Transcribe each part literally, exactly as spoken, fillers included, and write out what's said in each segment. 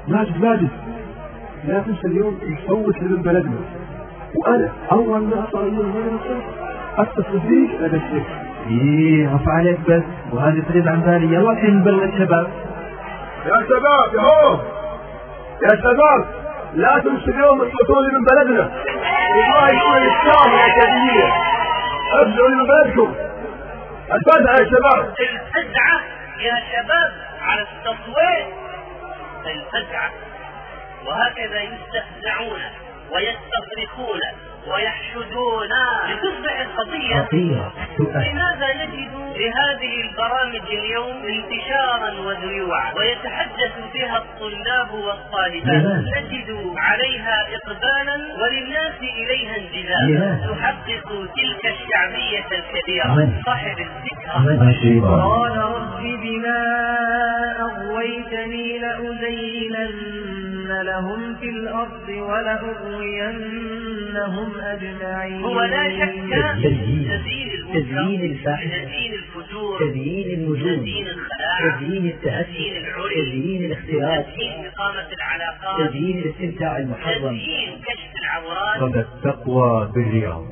ماجد ماجد لا تنسى اليوم نفوت من بلدنا، وأنا أول ما أصل من المدرسة أتصل فيك أدشك. إيه عفا عليك بس، وهذه تغيب عن بالي. يلا الحين نبلغ الشباب. يا شباب يا هو يا شباب لا تنسى اليوم تفوتوني من بلدنا، والله يكون الشام الأكاديمية أبدأوا لي من بلدكم. الفزعة يا شباب، الفزعة يا شباب على التصويت، الفزعة. وهكذا يستفزعون ويستصرخون ويحشدون لتصبح القضية. لماذا نجد لهذه البرامج اليوم انتشارا وذيوعا ويتحدث فيها الطلاب والطالبات؟ نجد عليها إقبالا وللناس إليها انجذابا، تحقق تلك الشعبية الكبيرة صاحب الذكرى. قال رب بما أغويتني لأزينن لهم في الأرض ولأغوينهم أجمعين. هو لا شك تزيين الفاحشة، تزيين الفجور، تزيين النجوم، تزيين الخلاعة، تزيين التأسي، تزيين العري، تزيين الاختلاط، تزيين إقامة العلاقات، تزيين الاستمتاع المحرم، تزيين كشف العورات. قد التقوى بالرياض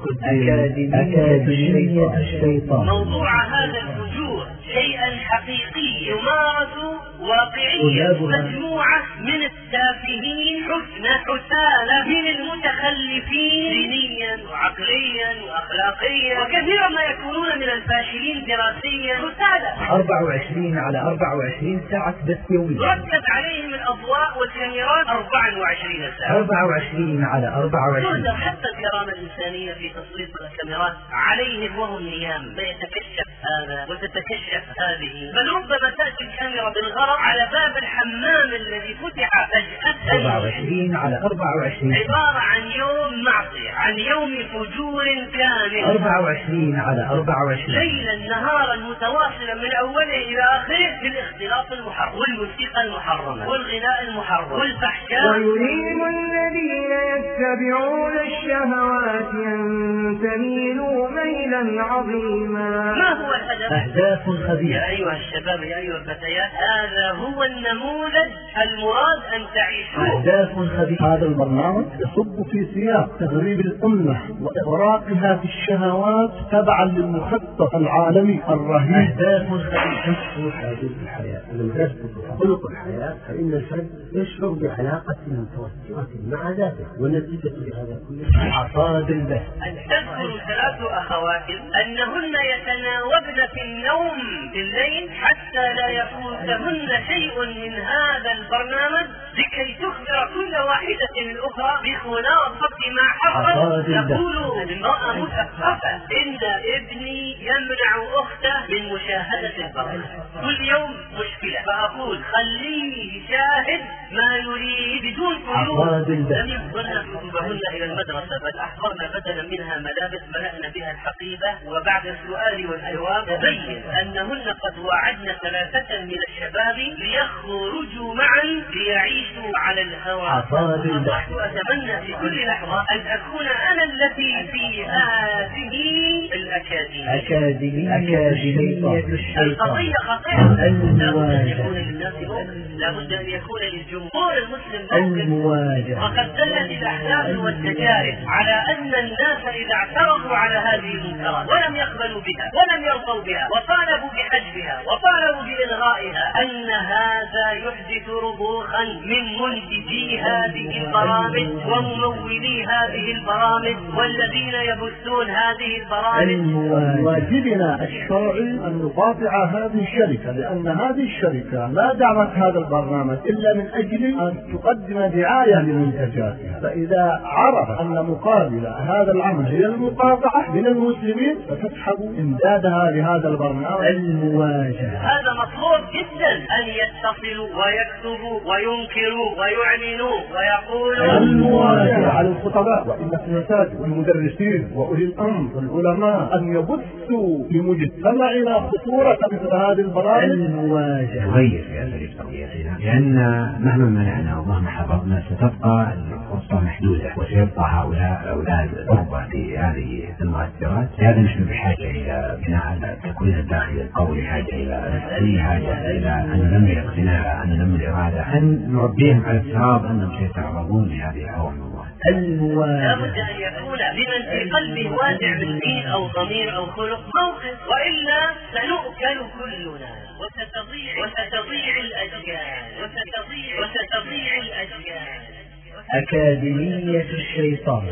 أكاديمية الشيطان. موضوع هذا الفجور شيئا حقيقيا يمارس واقعيا، مجموعة من التافهين حسن حسالة من المتخلفين دينيا وعقليا وأخلاقيا، وكثيرا ما يكونون من الفاشلين دراسيا حسالة. أربعة وعشرين على أربعة وعشرين ساعة بس يوميا، ركز عليهم الأضواء والكاميرات أربعة وعشرين ساعة، أربعة وعشرين على أربعة وعشرين. حتى الكرامة الإنسانية في تسليط الكاميرات عليهم وهم نيام، فيتكشف هذا وتتكشف هذه، بل ربما تأتي الكاميرا بالغرض على باب الحمام الذي فتح فجأة. أربعة وعشرين على أربعة وعشرين عبارة عن يوم معصية، عن يوم فجور كامل. أربعة وعشرين على أربعة وعشرين ليلا نهارا متواصلا من أوله إلى آخره في الاختلاط المحرم والموسيقى المحرمة والغناء المحرم والفحشاء. ويريد الذين يتبعون الشهوات أن تميلوا ميلا عظيما. ما هو الهدف؟ أهداف خبيثة. يا أيها الشباب يا أيها الفتيات، هذا هو النموذج المراد أن تعيشوه. أهداف خبيثة. هذا البرنامج يصب في سياق تغريب الأمة وإغراقها في الشهوات تبعا للمخطط العالمي الرهيب. أهداف خبيثة. حدود الحياة لما يثبت خلق الحياة فإن الفرد يشعر بعلاقة متوسطة مع ذاته، والنتيجة لهذا كله حصاد البث. تذكر ثلاث أخوات أنهن يتناوبن في النوم بالليل حتى لا يفوتهن شيء من هذا البرنامج لكي تخبر كل واحدة الأخرى بخلاصة ما حصل. تقول المرأة مثقفة إن ابني يمنع أخته من مشاهدة البرنامج، كل يوم مشكلة، فأقول خليه يشاهد ما يريد بدون قيود. لم يحضرن كتبهن إلى المدرسة بل أحضرن بدلا منها ملابس ملأنا بها الحقيبة، وبعد السؤال والجواب تبين أنهن قد وعدن ثلاثة من الشباب ليخرجوا معا ليعيشوا على الهواء. أتمنى في كل لحظة أن أكون أنا التي في هذه الأكاديمية. أكاديمية الشيطان. القضية خطيرة، لابد أن يكون للناس موقف، لابد أن يكون للجمهور المسلم موقف. وقد دلت الأحداث والتجارب على أن الناس إذا اعترضوا على هذه المنكرات ولم يقبلوا بها ولم يرضوا بها وطالبوا بحجبها وطالبوا بإلغائها، أن هذا يحدث رضوخا من منتجي هذه البرامج وممولي هذه البرامج والذين يبثون هذه البرامج. واجبنا الشرعي أن نقاطع هذه الشركة، لأن هذه الشركة ما دعمت هذا البرنامج إلا من أجل أن تقدم دعاية لمنتجاتها، فإذا عرف أن مقابل هذا العمل هي المقاطعة من المسلمين فتسحب إمدادها لهذا البرنامج. المواجهة هذا مطلوب جدا، أن يتصلوا ويكتبوا وينكروا ويعلنوا ويقولوا. المواجهة على الخطباء وإن المساجد والمدرسين وأولي الأمر والعلماء أن يبثوا لمجتمعنا خطورة مثل هذه البرامج. المواجهة تغير في أساليب تربيتنا، لأن مهما منعنا ومهما حفظنا ستبقى الفرصة محدودة، وسيبقى هؤلاء أولاد تربى في هذه المؤثرات. لهذا نحن بحاجة إلى بناء التكوين الداخلي القوي، حاجة إلى حاجة إلى أن ننمي الاقتناع، أن ننمي الإرادة أن نربيهم على افتراض أنهم سيتعرضون لهذه أوامر الله. لا بد أن يكون لمن في قلبه وازع من دين أو ضمير أو خلق موقف، وإلا سنؤكل كلنا وستضيع وستضيع الأجيال وستضيع وستضيع الأجيال. أكاديمية الشيطان.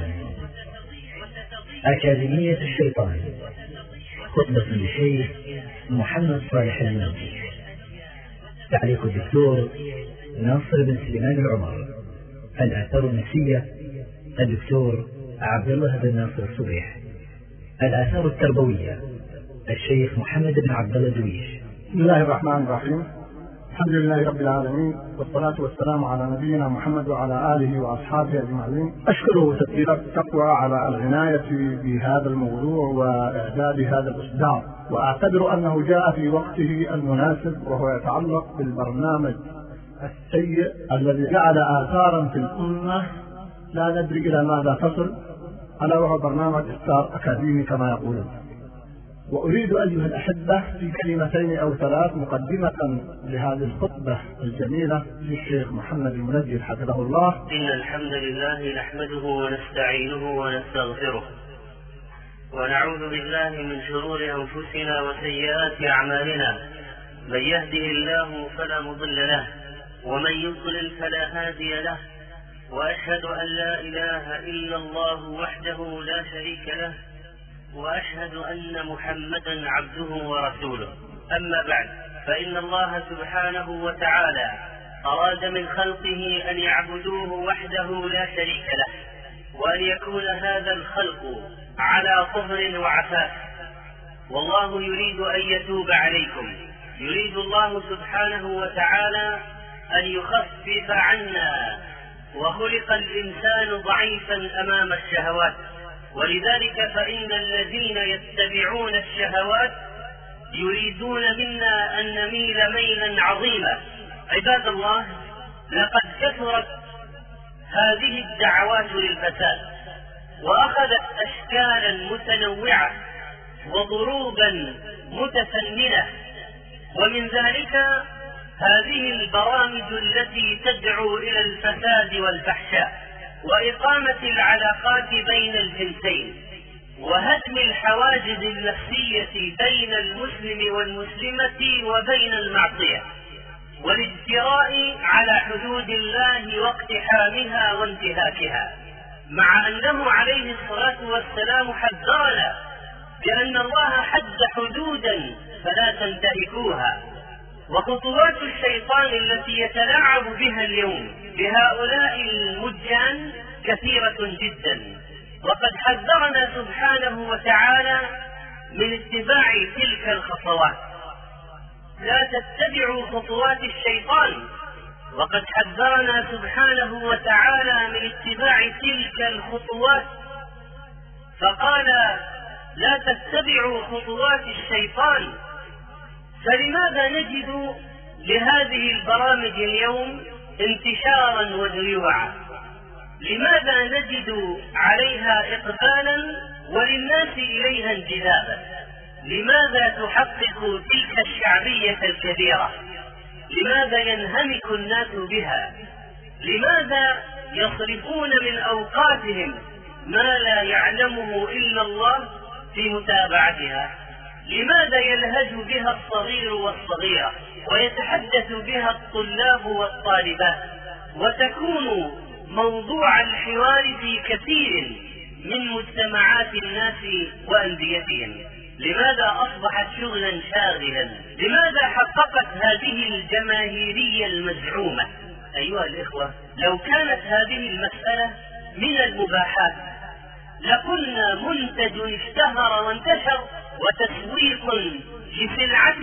أكاديمية الشيطان، خطبة للشيخ محمد صالح المنجي، تعليق الدكتور ناصر بن سليمان العمر، الآثار النفسية الدكتور عبد الله بن ناصر الصبيح، الآثار التربوية الشيخ محمد بن عبد الله دويش. بسم الله الرحمن الرحيم، الحمد لله رب العالمين، والصلاة والسلام على نبينا محمد وعلى آله وأصحابه أجمعين. أشكره تسجيلات التقوى على العناية بهذا الموضوع وإعداد هذا الإصدار، وأعتبر أنه جاء في وقته المناسب، وهو يتعلق بالبرنامج السيء الذي جعل آثارا في الأمة لا ندري إلى ماذا تصل، ألا وهو برنامج ستار أكاديمي كما يقولون. وأريد أيها الأحبة في كلمتين أو ثلاث مقدمة لهذه الخطبة الجميلة للشيخ محمد المنجي حفظه الله. إن الحمد لله نحمده ونستعينه ونستغفره، ونعوذ بالله من شرور أنفسنا وسيئات أعمالنا، من يهده الله فلا مضل له، ومن يضلل فلا هادي له، وأشهد أن لا إله إلا الله وحده لا شريك له، وأشهد أن محمدا عبده ورسوله. أما بعد، فإن الله سبحانه وتعالى أراد من خلقه أن يعبدوه وحده لا شريك له، وأن يكون هذا الخلق على طهر وعفاف، والله يريد أن يتوب عليكم. يريد الله سبحانه وتعالى أن يخفف عنا، وخلق الإنسان ضعيفا أمام الشهوات، ولذلك فإن الذين يتبعون الشهوات يريدون منا أن نميل ميلا عظيما. عباد الله، لقد كثرت هذه الدعوات للفساد، وأخذت أشكالا متنوعة وضروبا متفننة، ومن ذلك هذه البرامج التي تدعو إلى الفساد والفحشاء، وإقامة العلاقات بين الجنسين، وهدم الحواجز النفسية بين المسلم والمسلمة وبين المعصية، والاجتراء على حدود الله واقتحامها وانتهاكها، مع أنه عليه الصلاة والسلام حذرنا بأن الله حد حدودا فلا تنتهكوها. وخطوات الشيطان التي يتلاعب بها اليوم بهؤلاء المجان كثيرة جدا، وقد حذرنا سبحانه وتعالى من اتباع تلك الخطوات. لا تتبعوا خطوات الشيطان، وقد حذرنا سبحانه وتعالى من اتباع تلك الخطوات، فقال لا تتبعوا خطوات الشيطان. فلماذا نجد لهذه البرامج اليوم انتشارا وذيوعا؟ لماذا نجد عليها إقبالا وللناس إليها انجذابا؟ لماذا تحقق تلك الشعبية الكبيرة؟ لماذا ينهمك الناس بها؟ لماذا يصرفون من أوقاتهم ما لا يعلمه إلا الله في متابعتها؟ لماذا يلهج بها الصغير والصغيرة ويتحدث بها الطلاب والطالبات، وتكون موضوع الحوار في كثير من مجتمعات الناس وأنديتهم؟ لماذا أصبحت شغلا شاغلا؟ لماذا حققت هذه الجماهيرية المزعومة؟ أيها الإخوة، لو كانت هذه المسألة من المباحات لقلنا منتج اشتهر وانتشر وتسويق لسلعة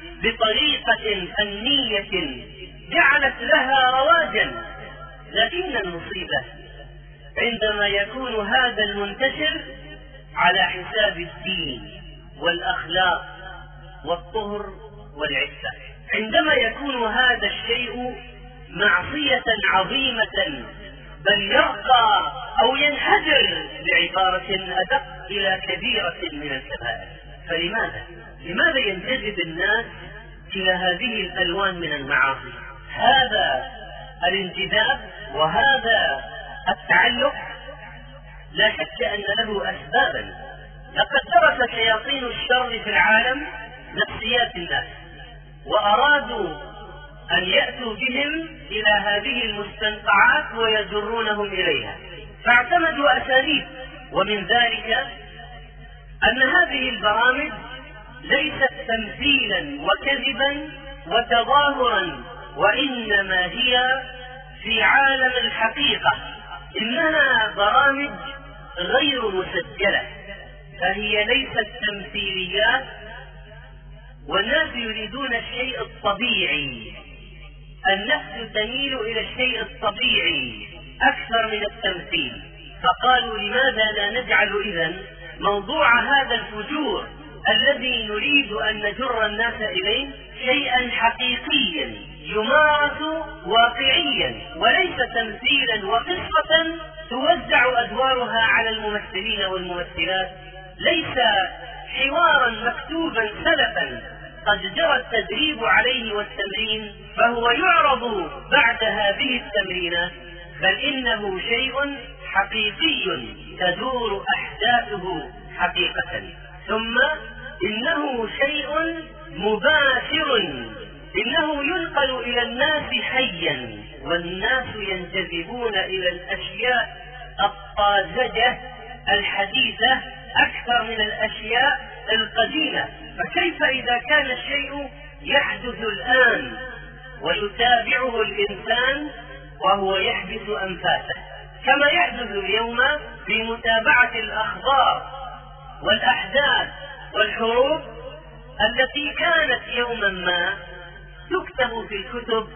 بطريقة فنية جعلت لها رواجا. لكن المصيبة عندما يكون هذا المنتشر على حساب الدين والأخلاق والطهر والعفة، عندما يكون هذا الشيء معصية عظيمة، بل يرقى أو ينحدر بعبارة أدق إلى كبيرة من الكبائر. فلماذا؟ لماذا ينجذب الناس إلى هذه الألوان من المعاصي؟ هذا الانجذاب وهذا التعلق لا شك أن له أسبابا. لقد درس شياطين الشر في العالم نفسيات الناس وأرادوا أن يأتوا بهم إلى هذه المستنقعات ويجرونهم إليها، فاعتمدوا أساليب، ومن ذلك أن هذه البرامج ليست تمثيلا وكذبا وتظاهرا، وإنما هي في عالم الحقيقة، إنها برامج غير مسجلة، فهي ليست تمثيليات، والناس يريدون الشيء الطبيعي، النفس تميل إلى الشيء الطبيعي أكثر من التمثيل، فقالوا لماذا لا نجعل إذن موضوع هذا الفجور الذي نريد أن نجر الناس إليه شيئا حقيقيا يمارس واقعيا، وليس تمثيلا وقصة توزع أدوارها على الممثلين والممثلات، ليس حوارا مكتوبا سلفا قد جرى التدريب عليه والتمرين فهو يعرض بعد هذه التمرينات، بل إنه شيء حقيقي تدور أحداثه حقيقة، ثم إنه شيء مباشر، إنه ينقل إلى الناس حيا، والناس ينجذبون إلى الأشياء الطازجة الحديثة أكثر من الأشياء القديمة. فكيف إذا كان الشيء يحدث الآن ويتابعه الإنسان وهو يحبس أنفاسه، كما يحدث اليوم في متابعة الأخبار والأحداث والحروب التي كانت يوما ما تكتب في الكتب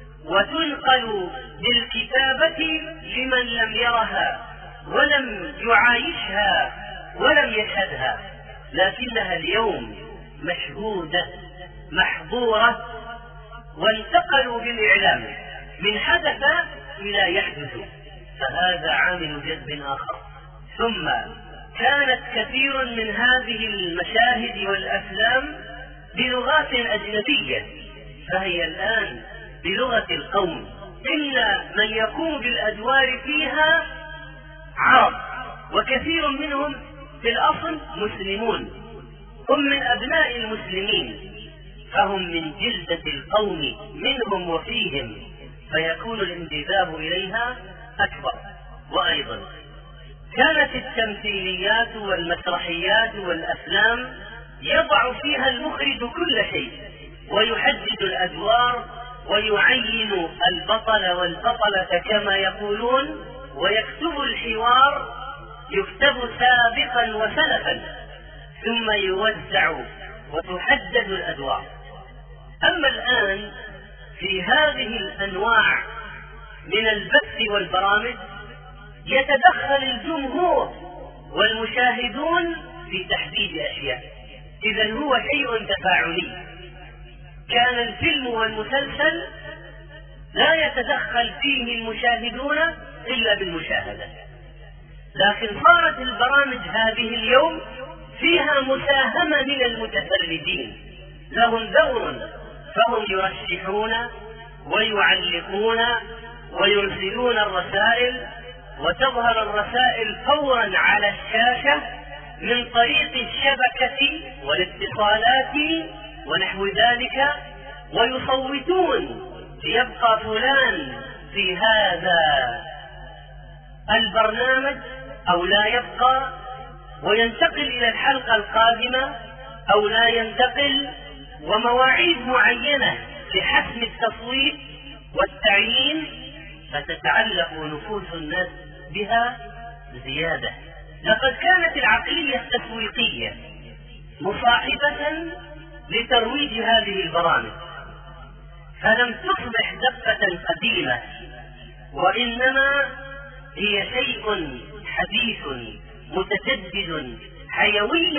وتنقل بالكتابة لمن لم يرها ولم يعايشها ولم يشهدها، لكنها اليوم مشهودة محظورة، وانتقلوا بالإعلام من حدث إلى يحدث، فهذا عامل جذب آخر. ثم كانت كثير من هذه المشاهد والأفلام بلغات أجنبية، فهي الآن بلغة القوم، إن من يقوم بالأدوار فيها عرب، وكثير منهم في الأصل مسلمون، هم من أبناء المسلمين، فهم من جلدة القوم منهم وفيهم، فيكون الانجذاب إليها أكبر. وأيضا كانت التمثيليات والمسرحيات والأفلام يضع فيها المخرج كل شيء ويحدد الأدوار ويعين البطل والبطلة كما يقولون، ويكتب الحوار يكتب سابقا وسلفا، ثم يوزع وتحدد الأدوار. أما الآن في هذه الأنواع من البث والبرامج يتدخل الجمهور والمشاهدون في تحديد أشياء، إذن هو شيء تفاعلي. كان الفيلم والمسلسل لا يتدخل فيه المشاهدون إلا بالمشاهدة، لكن صارت البرامج هذه اليوم فيها مساهمة من المتفرجين، لهم دور، فهم يرشحون ويعلقون ويرسلون الرسائل، وتظهر الرسائل فورا على الشاشة من طريق الشبكة والاتصالات ونحو ذلك، ويصوتون ليبقى فلان في هذا البرنامج أو لا يبقى، وينتقل إلى الحلقة القادمة أو لا ينتقل، ومواعيد معينة لحسم التصويت والتعيين، فتتعلق نفوس الناس بها زيادة. لقد كانت العقلية التسويقية مصاحبة لترويج هذه البرامج، فلم تصبح دفة قديمة، وإنما هي شيء حديث متجدد حيوي،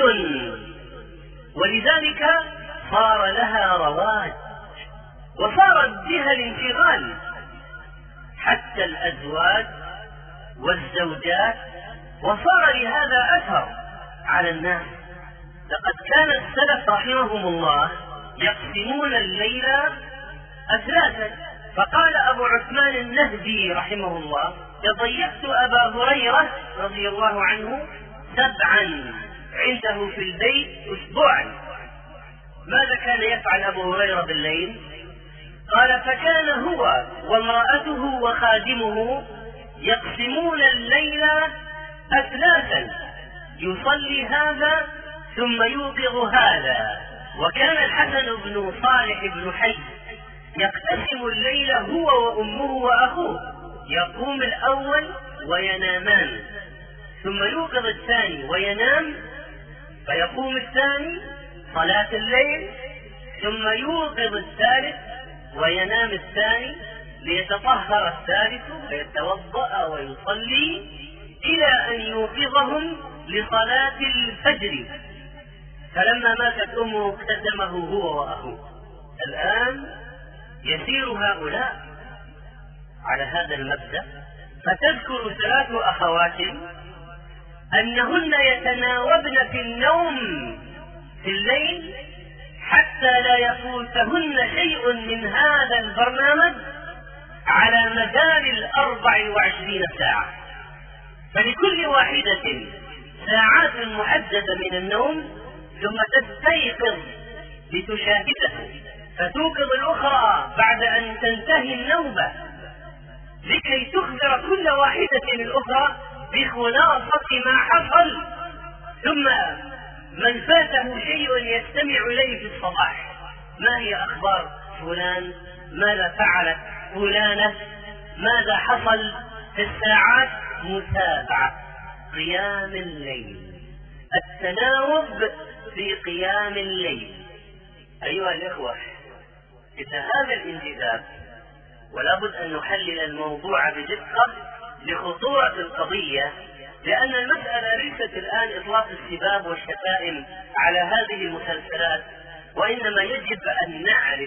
ولذلك صار لها رواج وصار بها الانشغال، حتى الأزواج والزوجات، وصار لهذا أثر على الناس. لقد كان السلف رحمهم الله يقسمون الليل أثلاثا، فقال أبو عثمان النهدي رحمه الله: تضيفت أبا هريرة رضي الله عنه سبعا عنده في البيت أسبوعا. ماذا كان يفعل أبو هريرة بالليل؟ قال: فكان هو وامرأته وخادمه يقسمون الليل أثلاثا، يصلي هذا ثم يوقظ هذا. وكان الحسن بن صالح بن حي يقتسم الليل هو وأمه وأخوه، يقوم الأول وينامان، ثم يوقظ الثاني وينام، فيقوم الثاني صلاة الليل، ثم يوقظ الثالث وينام الثاني، ليتطهر الثالث ويتوضأ ويصلي إلى أن يوقظهم لصلاة الفجر. فلما ماتت أمه اقتسمه هو وأخوه. الآن يسير هؤلاء على هذا المبدأ، فتذكر ثلاث أخوات أنهن يتناوبن في النوم في الليل حتى لا يفوتهن شيء من هذا البرنامج على مدار الأربع وعشرين ساعة. فلكل واحدة ساعات محددة من النوم، ثم تستيقظ لتشاهده، فتوقظ الأخرى بعد أن تنتهي النوبة، لكي تخبر كل واحدة الأخرى بخلاصة ما حصل. ثم من فاته شيء يستمع إليه في الصباح: ما هي أخبار فلان؟ ماذا فعلت فلانة؟ ماذا حصل في الساعات؟ متابعة قيام الليل، التناوب في قيام الليل. أيها الإخوة، إذا هذا الانجذاب، ولا بد أن نحلل الموضوع بدقة لخطورة القضية، لأن المسألة ليست الآن إطلاق السباب والشتائم على هذه المسلسلات، وإنما يجب أن نعرف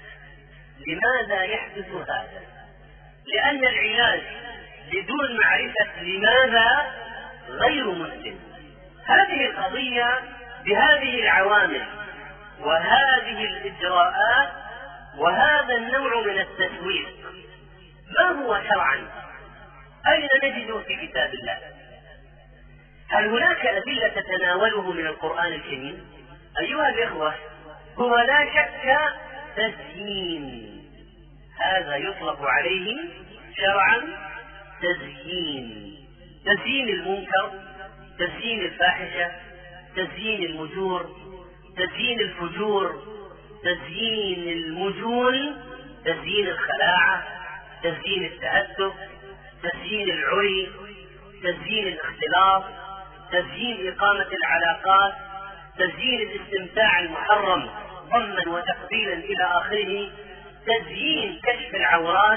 لماذا يحدث هذا، لأن العلاج بدون معرفة لماذا غير مسلم. هذه القضية بهذه العوامل وهذه الإجراءات وهذا النوع من التسويق ما هو شرعا؟ أين نجده في كتاب الله؟ هل هناك أدلة تتناوله من القرآن الكريم؟ أيها الإخوة، هو لا شك تزيين، هذا يطلق عليه شرعا تزيين، تزيين المنكر، تزيين الفاحشة، تزيين المجور، تزيين الفجور، تزيين المجون، تزيين الخلاعة، تزيين التأدب، تزيين العري، تزيين الاختلاط، تزيين إقامة العلاقات، تزيين الاستمتاع المحرم ضمنا وتقبيلا إلى آخره، تزيين كشف العورات،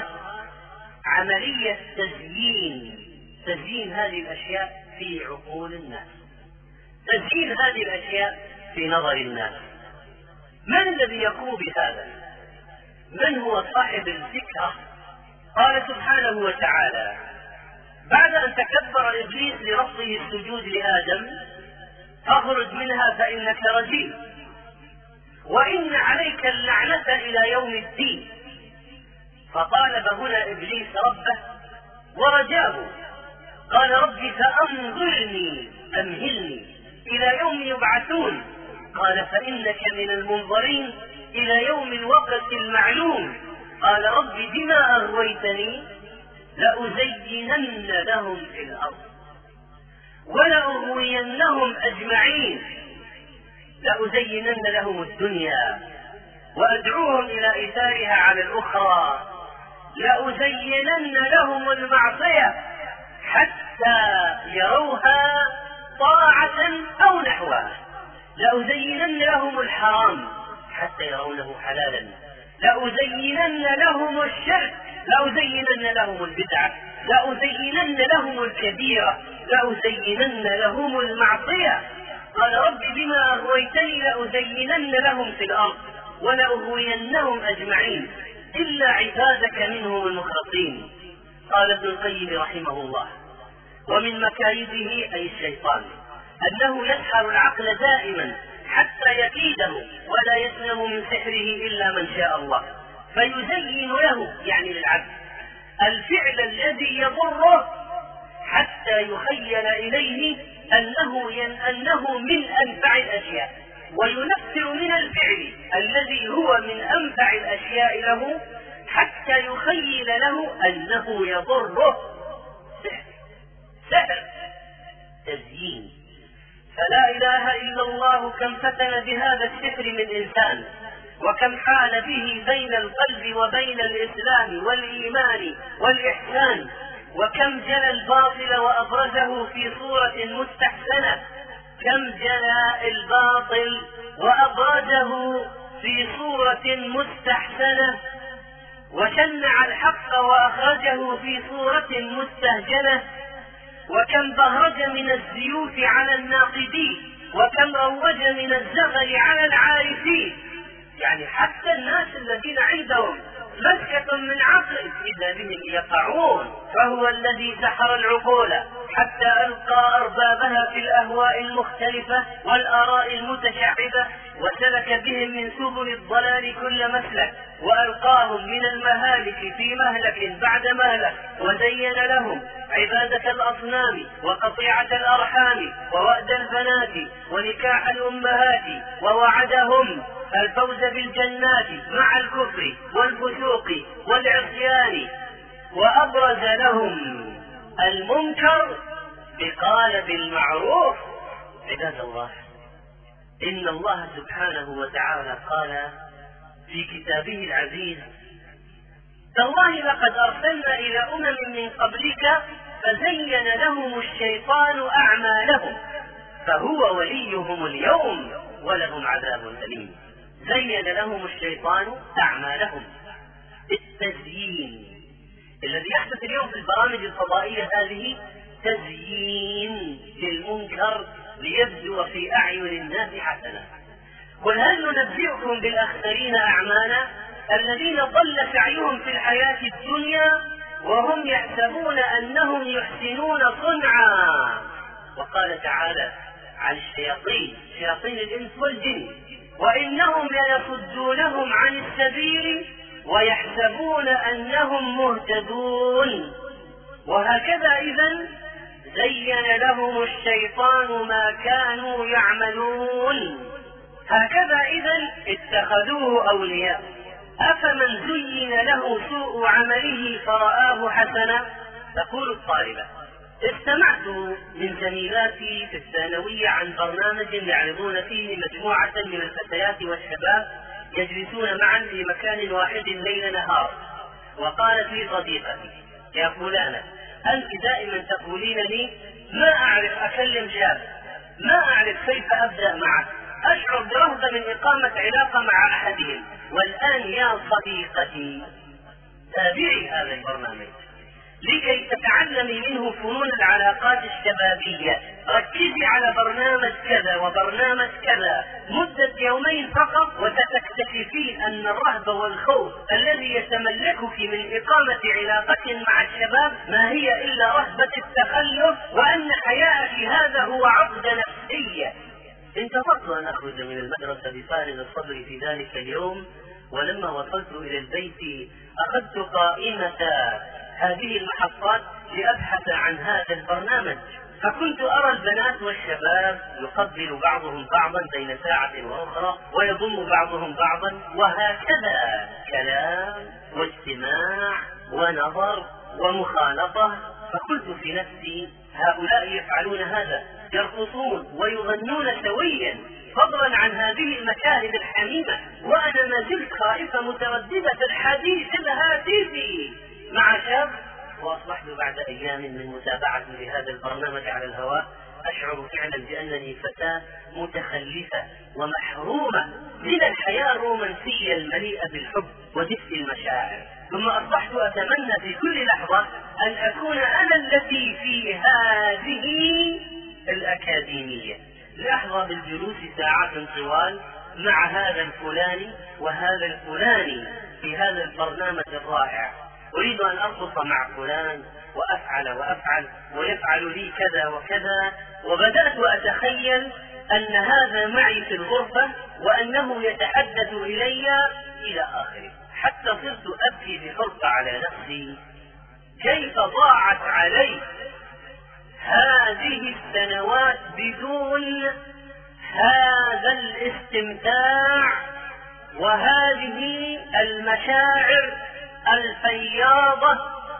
عملية تزيين تزيين هذه الأشياء في عقول الناس، تزيين هذه الأشياء في نظر الناس. من الذي يقوم بهذا؟ من هو صاحب الفكرة؟ قال سبحانه وتعالى بعد أن تكبر إبليس لرفضه السجود لآدم: فاخرج منها فإنك رجيم وإن عليك اللعنة إلى يوم الدين. فطالب هنا إبليس ربه ورجاه، قال: رب فأنظرني أمهلني إلى يوم يبعثون. قال: فإنك من المنظرين إلى يوم الوقت المعلوم. قال: رب بما أغويتني لأزينن لهم في الأرض ولأغوينهم أجمعين، لأزينن لهم الدنيا وأدعوهم إلى إثارها على الأخرى، لأزينن لهم المعصية حتى يروها طاعة أو نحوها، لأزينن لهم الحرام حتى يرونه حلالا، لأزينن لهم الشرك، لأزينن لهم البدعة، لأزينن لهم الكبيرة، لأزينن لهم المعصية. قال: رب بما أغويتني لأزينن لهم في الأرض ولأغوينهم أجمعين إلا عبادك منهم المخلصين. قال ابن القيم رحمه الله: ومن مكايده أي الشيطان أنه يسحر العقل دائما حتى يكيده ولا يسلم من سحره إلا من شاء الله، فيزين له يعني للعبد الفعل الذي يضره حتى يخيل إليه أنه أنه من أنفع الأشياء، وينفر من الفعل الذي هو من أنفع الأشياء له حتى يخيل له أنه يضره. سحر سحر تزيين. فلا إله إلا الله كم فتن بهذا السحر من إنسان، وكم حال به بين القلب وبين الإسلام والإيمان والإحسان، وكم جلى الباطل وأبرزه في صورة مستحسنة، كم جلى الباطل وأبرزه في صورة مستحسنة، وشنع الحق وأخرجه في صورة مستهجنة، وكم بهرج من الزيوف على الناقدين، وكم روج من الزغل على العارفين. يعني حتى الناس الذين عندهم مسكة من عقل إذا بهم يقعون. فهو الذي سحر العقول حتى ألقى أربابها في الأهواء المختلفة والآراء المتشعبة، وسلك بهم من سبل الضلال كل مسلك، وألقاهم من المهالك في مهلك بعد مهلك، وزين لهم عبادة الأصنام وقطيعة الأرحام ووأد البنات ونكاح الأمهات، ووعدهم الفوز بالجنات مع الكفر والفسوق والعصيان، وأبرز لهم المنكر بقالب المعروف. عباد الله، إن الله سبحانه وتعالى قال في كتابه العزيز: تالله لقد أرسلنا إلى أمم من قبلك فزين لهم الشيطان أعمالهم فهو وليهم اليوم ولهم عذاب أليم. زين لهم الشيطان أعمالهم. التزيين الذي يحدث اليوم في البرامج الفضائية هذه تزيين للمنكر ليبدو في أعين الناس حسنا. قل هل ننبئكم بالأخسرين أعمالا الذين ضل سعيهم في الحياة الدنيا وهم يحسبون أنهم يحسنون صنعا. وقال تعالى عن الشياطين، شياطين الإنس والجن: وإنهم ليصدونهم عن السبيل ويحسبون أنهم مهتدون. وهكذا إذن زين لهم الشيطان ما كانوا يعملون. هكذا إذن اتخذوه أولياء. أفمن زين له سوء عمله فرآه حسنا؟ تقول الطالبة: استمعت من زميلاتي في الثانوية عن برنامج يعرضون فيه مجموعة من الفتيات والشباب يجلسون معا في مكان واحد ليل نهار، وقالت لي صديقتي: يا فلانة، أنت دائما تقولين لي ما أعرف أكلم شاب، ما أعرف كيف أبدأ معك، أشعر برهبة من إقامة علاقة مع أحدهم، والآن يا صديقتي تابعي هذا البرنامج لكي تتعلمي منه فنون العلاقات الشبابية. ركزي على برنامج كذا وبرنامج كذا مدة يومين فقط، وستكتشفين أن الرهبة والخوف الذي يتملكك من إقامة علاقة مع الشباب ما هي إلا رهبة التخلف، وأن حياءك هذا هو عقدة نفسية. انتظرت أن أخرج من المدرسة بفارغ الصدر في ذلك اليوم، ولما وصلت إلى البيت أخذت قائمة هذه المحطات لأبحث عن هذا البرنامج، فكنت أرى البنات والشباب يقبل بعضهم بعضا بين ساعة وأخرى، ويضم بعضهم بعضا، وهكذا كلام واجتماع ونظر ومخالطة. فقلت في نفسي: هؤلاء يفعلون هذا، يرقصون ويغنون سويا، فضلا عن هذه المشاهد الحميمة، وأنا ما زلت خائفة مترددة الحديث الهاتفي مع شاب. وأصبحت بعد أيام من متابعة لهذا البرنامج على الهواء أشعر فعلا بأنني فتاة متخلفة ومحرومة من الحياة الرومانسية المليئة بالحب ودفء المشاعر. ثم أصبحت أتمنى في كل لحظة أن أكون أنا التي في هذه الأكاديمية، لأحظى بالجلوس ساعات طوال مع هذا الفلاني وهذا الفلاني في هذا البرنامج الرائع. أريد أن أرقص مع فلان وأفعل وأفعل ويفعل لي كذا وكذا، وبدأت أتخيل أن هذا معي في الغرفة وأنه يتحدث إلي إلى آخره، حتى صرت أبكي بحرقة على نفسي كيف ضاعت علي هذه السنوات بدون هذا الاستمتاع وهذه المشاعر الفياضة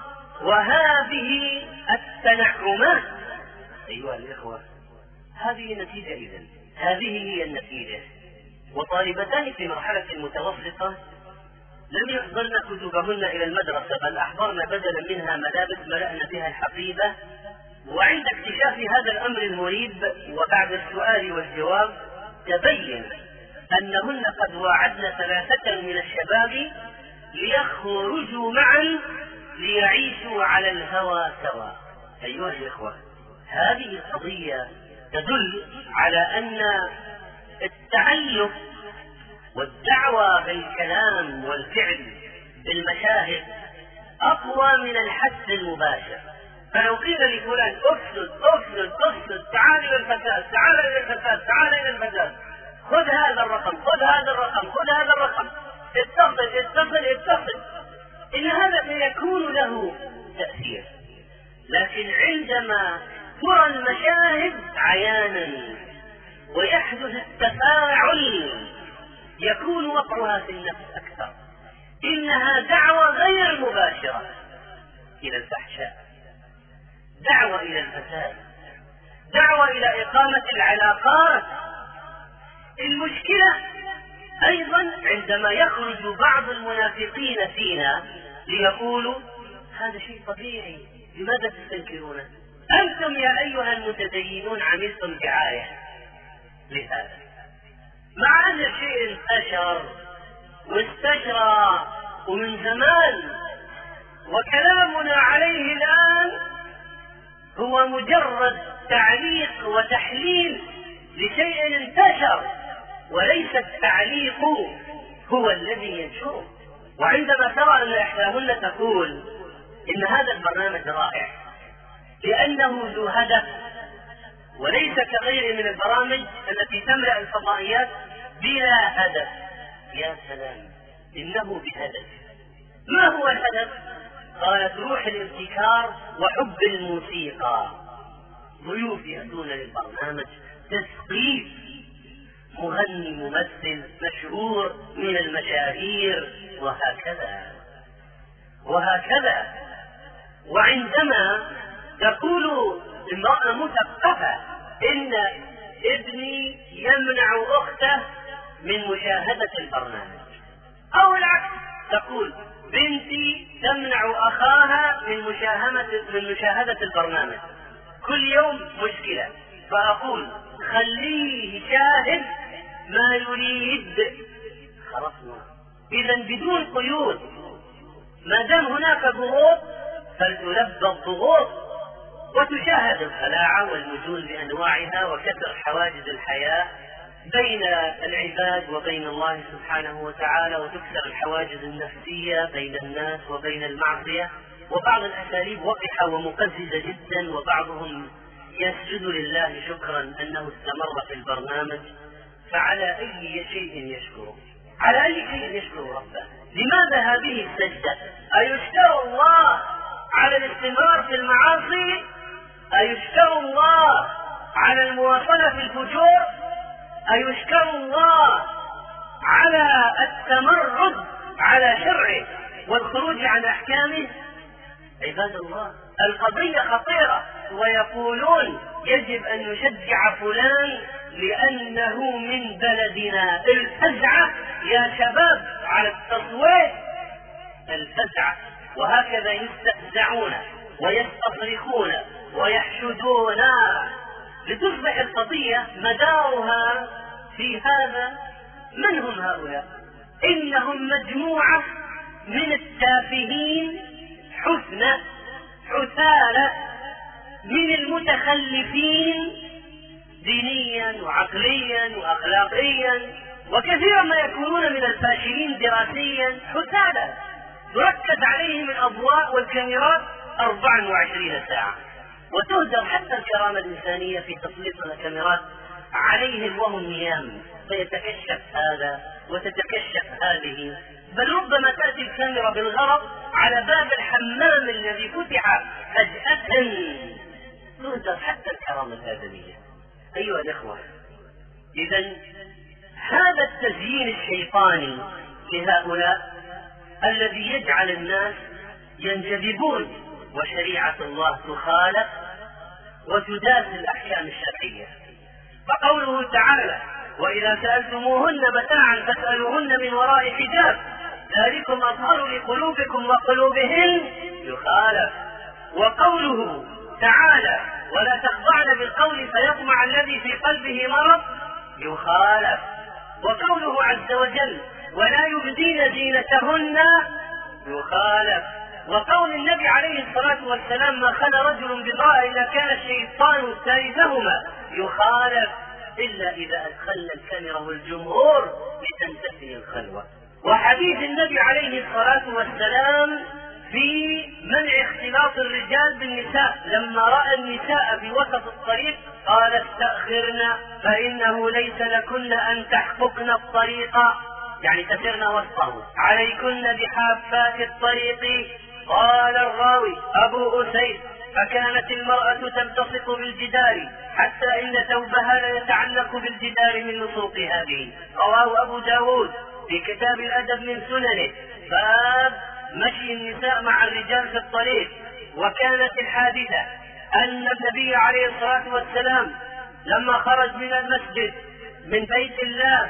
وهذه التنعمات. أيها الإخوة، هذه النتيجة إذن، هذه هي النتيجة. وطالبتان في مرحلة المتوسطة لم يحضرن كتبهن إلى المدرسة، بل أحضرن بدلا منها ملابس ملأن بها الحقيبة. وعند اكتشاف هذا الأمر المريب وبعد السؤال والجواب تبين أنهن قد واعدن ثلاثة من الشباب ليخرجوا معا ليعيشوا على الهوى سوا. أيها الإخوة، هذه القضية تدل على أن التعلق والدعوة بالكلام والفعل بالمشاهد أقوى من الحث المباشر. فلو قيل لفلان افسد افسد افسد، تعال إلى الفساد، تعال إلى الفساد، تعال إلى الفساد، خذ هذا الرقم، خذ هذا الرقم، خذ هذا الرقم، اتصل اتصل اتصل، إن هذا سيكون له تأثير. لكن عندما ترى المشاهد عيانا ويحدث التفاعل يكون وقعها في النفس أكثر. إنها دعوة غير مباشرة إلى الفحشاء، دعوة إلى الفساد، دعوة إلى إقامة العلاقات. المشكلة أيضا عندما يخرج بعض المنافقين فينا ليقولوا هذا شيء طبيعي، لماذا تستنكرونه؟ أنتم يا أيها المتدينون عملتم دعاية لهذا، مع أن الشيء انتشر واستشرى ومن زمان، وكلامنا عليه الآن هو مجرد تعليق وتحليل لشيء انتشر، وليس التعليق هو الذي ينشره. وعندما ترى أن إحداهن تقول إن هذا البرنامج رائع لأنه ذو هدف وليس كغيره من البرامج التي تملأ الفضائيات بلا هدف، يا سلام، إنه بهدف. ما هو الهدف؟ قالت روح الابتكار وحب الموسيقى. ضيوف يأتون للبرنامج، تسقيف، مغني ممثل مشهور من المشاهير، وهكذا وهكذا. وعندما تقول امرأة مثقفة إن ابني يمنع أخته من مشاهدة البرنامج، أو العكس، تقول بنتي تمنع أخاها من مشاهدة من مشاهدة البرنامج، كل يوم مشكلة، فأقول خليه يشاهد ما يريد، خلصنا. إذا بدون قيود، ما دام هناك ضغوط فلتلبى الضغوط وتشاهد الخلاعة والمجون بأنواعها وكسر حواجز الحياة بين العباد وبين الله سبحانه وتعالى، وتكسر الحواجز النفسية بين الناس وبين المعصية. وبعض الأساليب وقحة ومقززة جدا، وبعضهم يسجد لله شكرا أنه استمر في البرنامج. فعلى أي شيء يشكره؟ على أي شيء يشكر ربه؟ لماذا هذه السجدة؟ أيشكر الله على الاستمرار في المعاصي؟ أيشكر الله على المواصلة في الفجور؟ أيشكر الله على التمرد على شرعه والخروج عن أحكامه؟ عباد الله، القضية خطيرة. ويقولون يجب أن نشجع فلان لأنه من بلدنا. الفزعة يا شباب على التصويت، الفزعة. وهكذا يستفزعون ويستصرخون ويحشدون لتصبح القضية مدارها في هذا. من هم هؤلاء؟ إنهم مجموعة من التافهين حسنى حثالة، من المتخلفين دينيا وعقليا وأخلاقيا، وكثيرا ما يكونون من الفاشلين دراسيا حثالة تركز عليهم الأضواء والكاميرات أربع وعشرين ساعة، وتهدر حتى الكرامة الإنسانية في تسليط الكاميرات عليهم وهم نيام، فيتكشف هذا وتتكشف هذه بل ربما تأتي الكاميرا بالغرض على باب الحمام الذي فتح فجأة تهدر حتى الكرامة الآدمية. أيها الإخوة، إذن هذا التزيين الشيطاني لهؤلاء الذي يجعل الناس ينجذبون وشريعة الله تخالف وتداس الأحكام الشرعية. فقوله تعالى: وإذا سألتموهن متاعا فاسألوهن من وراء حجاب ذلكم أطهر لقلوبكم وقلوبهن يخالف. وقوله تعالى: ولا تخضعن بالقول فيطمع الذي في قلبه مرض يخالف. وقوله عز وجل: ولا يبدين زينتهن يخالف. وقول النبي عليه الصلاة والسلام: ما خلا رجل بامرأة إلا كان الشيطان ثالثهما يخالف، إلا إذا أدخلنا الكاميرا والجمهور لتنتهي الخلوة. وحديث النبي عليه الصلاة والسلام في منع اختلاط الرجال بالنساء لما رأى النساء في وسط الطريق قال: استأخرن فإنه ليس لكن أن تحققن الطريق، يعني تسرن وسطه، عليكن بحافات الطريق. قال الراوي أبو أسيد: فكانت المرأة تلتصق بالجدار حتى إن ثوبها ليتعلق بالجدار من لصوق هذه. رواه أبو داود في كتاب الأدب من سننه باب مشي النساء مع الرجال في الطريق. وكانت الحادثة أن النبي عليه الصلاة والسلام لما خرج من المسجد من بيت الله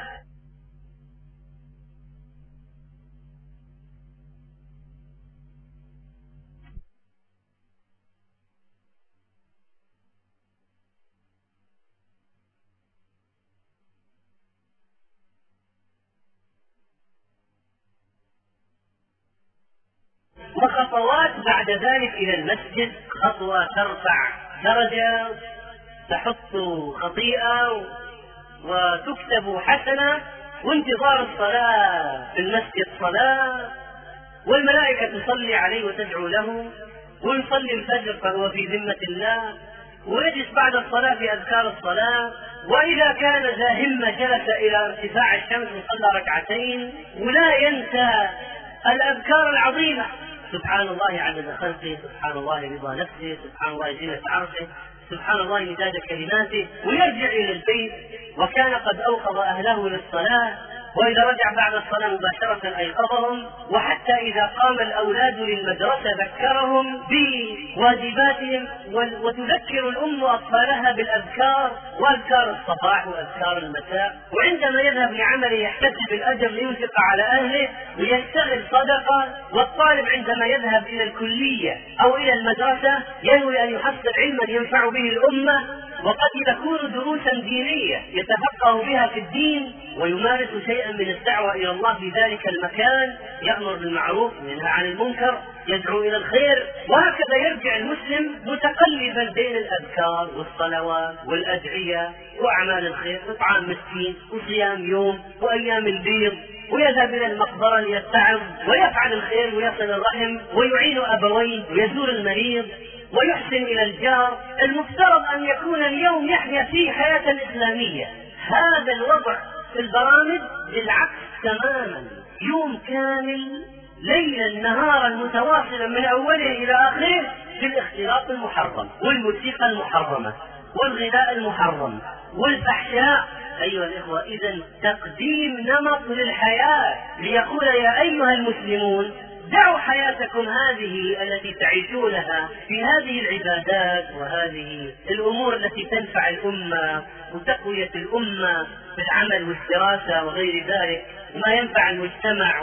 وخطوات بعد ذلك إلى المسجد، خطوة ترفع درجة، تحط خطيئة وتكتب حسنة، وانتظار الصلاة في المسجد صلاة، والملائكة تصلي عليه وتدعو له، ويصلي الفجر فهو في ذمة الله، ويجلس بعد الصلاة في أذكار الصلاة، وإذا كان ذا همة جلس إلى ارتفاع الشمس وصلى ركعتين، ولا ينسى الأذكار العظيمة: سبحان الله عدد خلقه، سبحان الله رضا نفسه، سبحان الله زينة عرشه، سبحان الله مداد كلماته، ويرجع إلى البيت وكان قد أوقظ أهله للصلاة، وإذا رجع بعد الصلاة مباشرة أيقظهم، وحتى إذا قام الأولاد للمدرسة ذكرهم بواجباتهم، وتذكر الأم أطفالها بالأذكار وأذكار الصباح وأذكار المساء. وعندما يذهب لعمله يحتسب الأجر لينفق على أهله ويشتغل صدقة. والطالب عندما يذهب إلى الكلية أو إلى المدرسة ينوي أن يحصل علما ينفع به الأمة، وقد تكون دروسا دينية يتفقه بها في الدين ويمارس شيئا من الدعوة إلى الله في ذلك المكان، يأمر بالمعروف وينهى عن المنكر، يدعو إلى الخير. وهكذا يرجع المسلم متقلبا بين الأذكار والصلوات والأدعية وأعمال الخير، إطعام مسكين وصيام يوم وأيام البيض، ويذهب إلى المقبرة ليتعظ ويفعل الخير ويصل الرحم ويعين أبويه ويزور المريض ويحسن إلى الجار. المفترض أن يكون اليوم يحيا فيه حياة إسلامية. هذا الوضع في البرامج بالعكس تماما، يوم كامل ليلا نهارا متواصلا من أوله إلى آخره في الاختلاط المحرم والموسيقى المحرمة والغذاء المحرم والفحشاء. أيها الإخوة، إذن تقديم نمط للحياة ليقول: يا أيها المسلمون دعوا حياتكم هذه التي تعيشونها في هذه العبادات وهذه الأمور التي تنفع الأمة وتقوية الأمة في العمل والدراسة وغير ذلك، ما ينفع المجتمع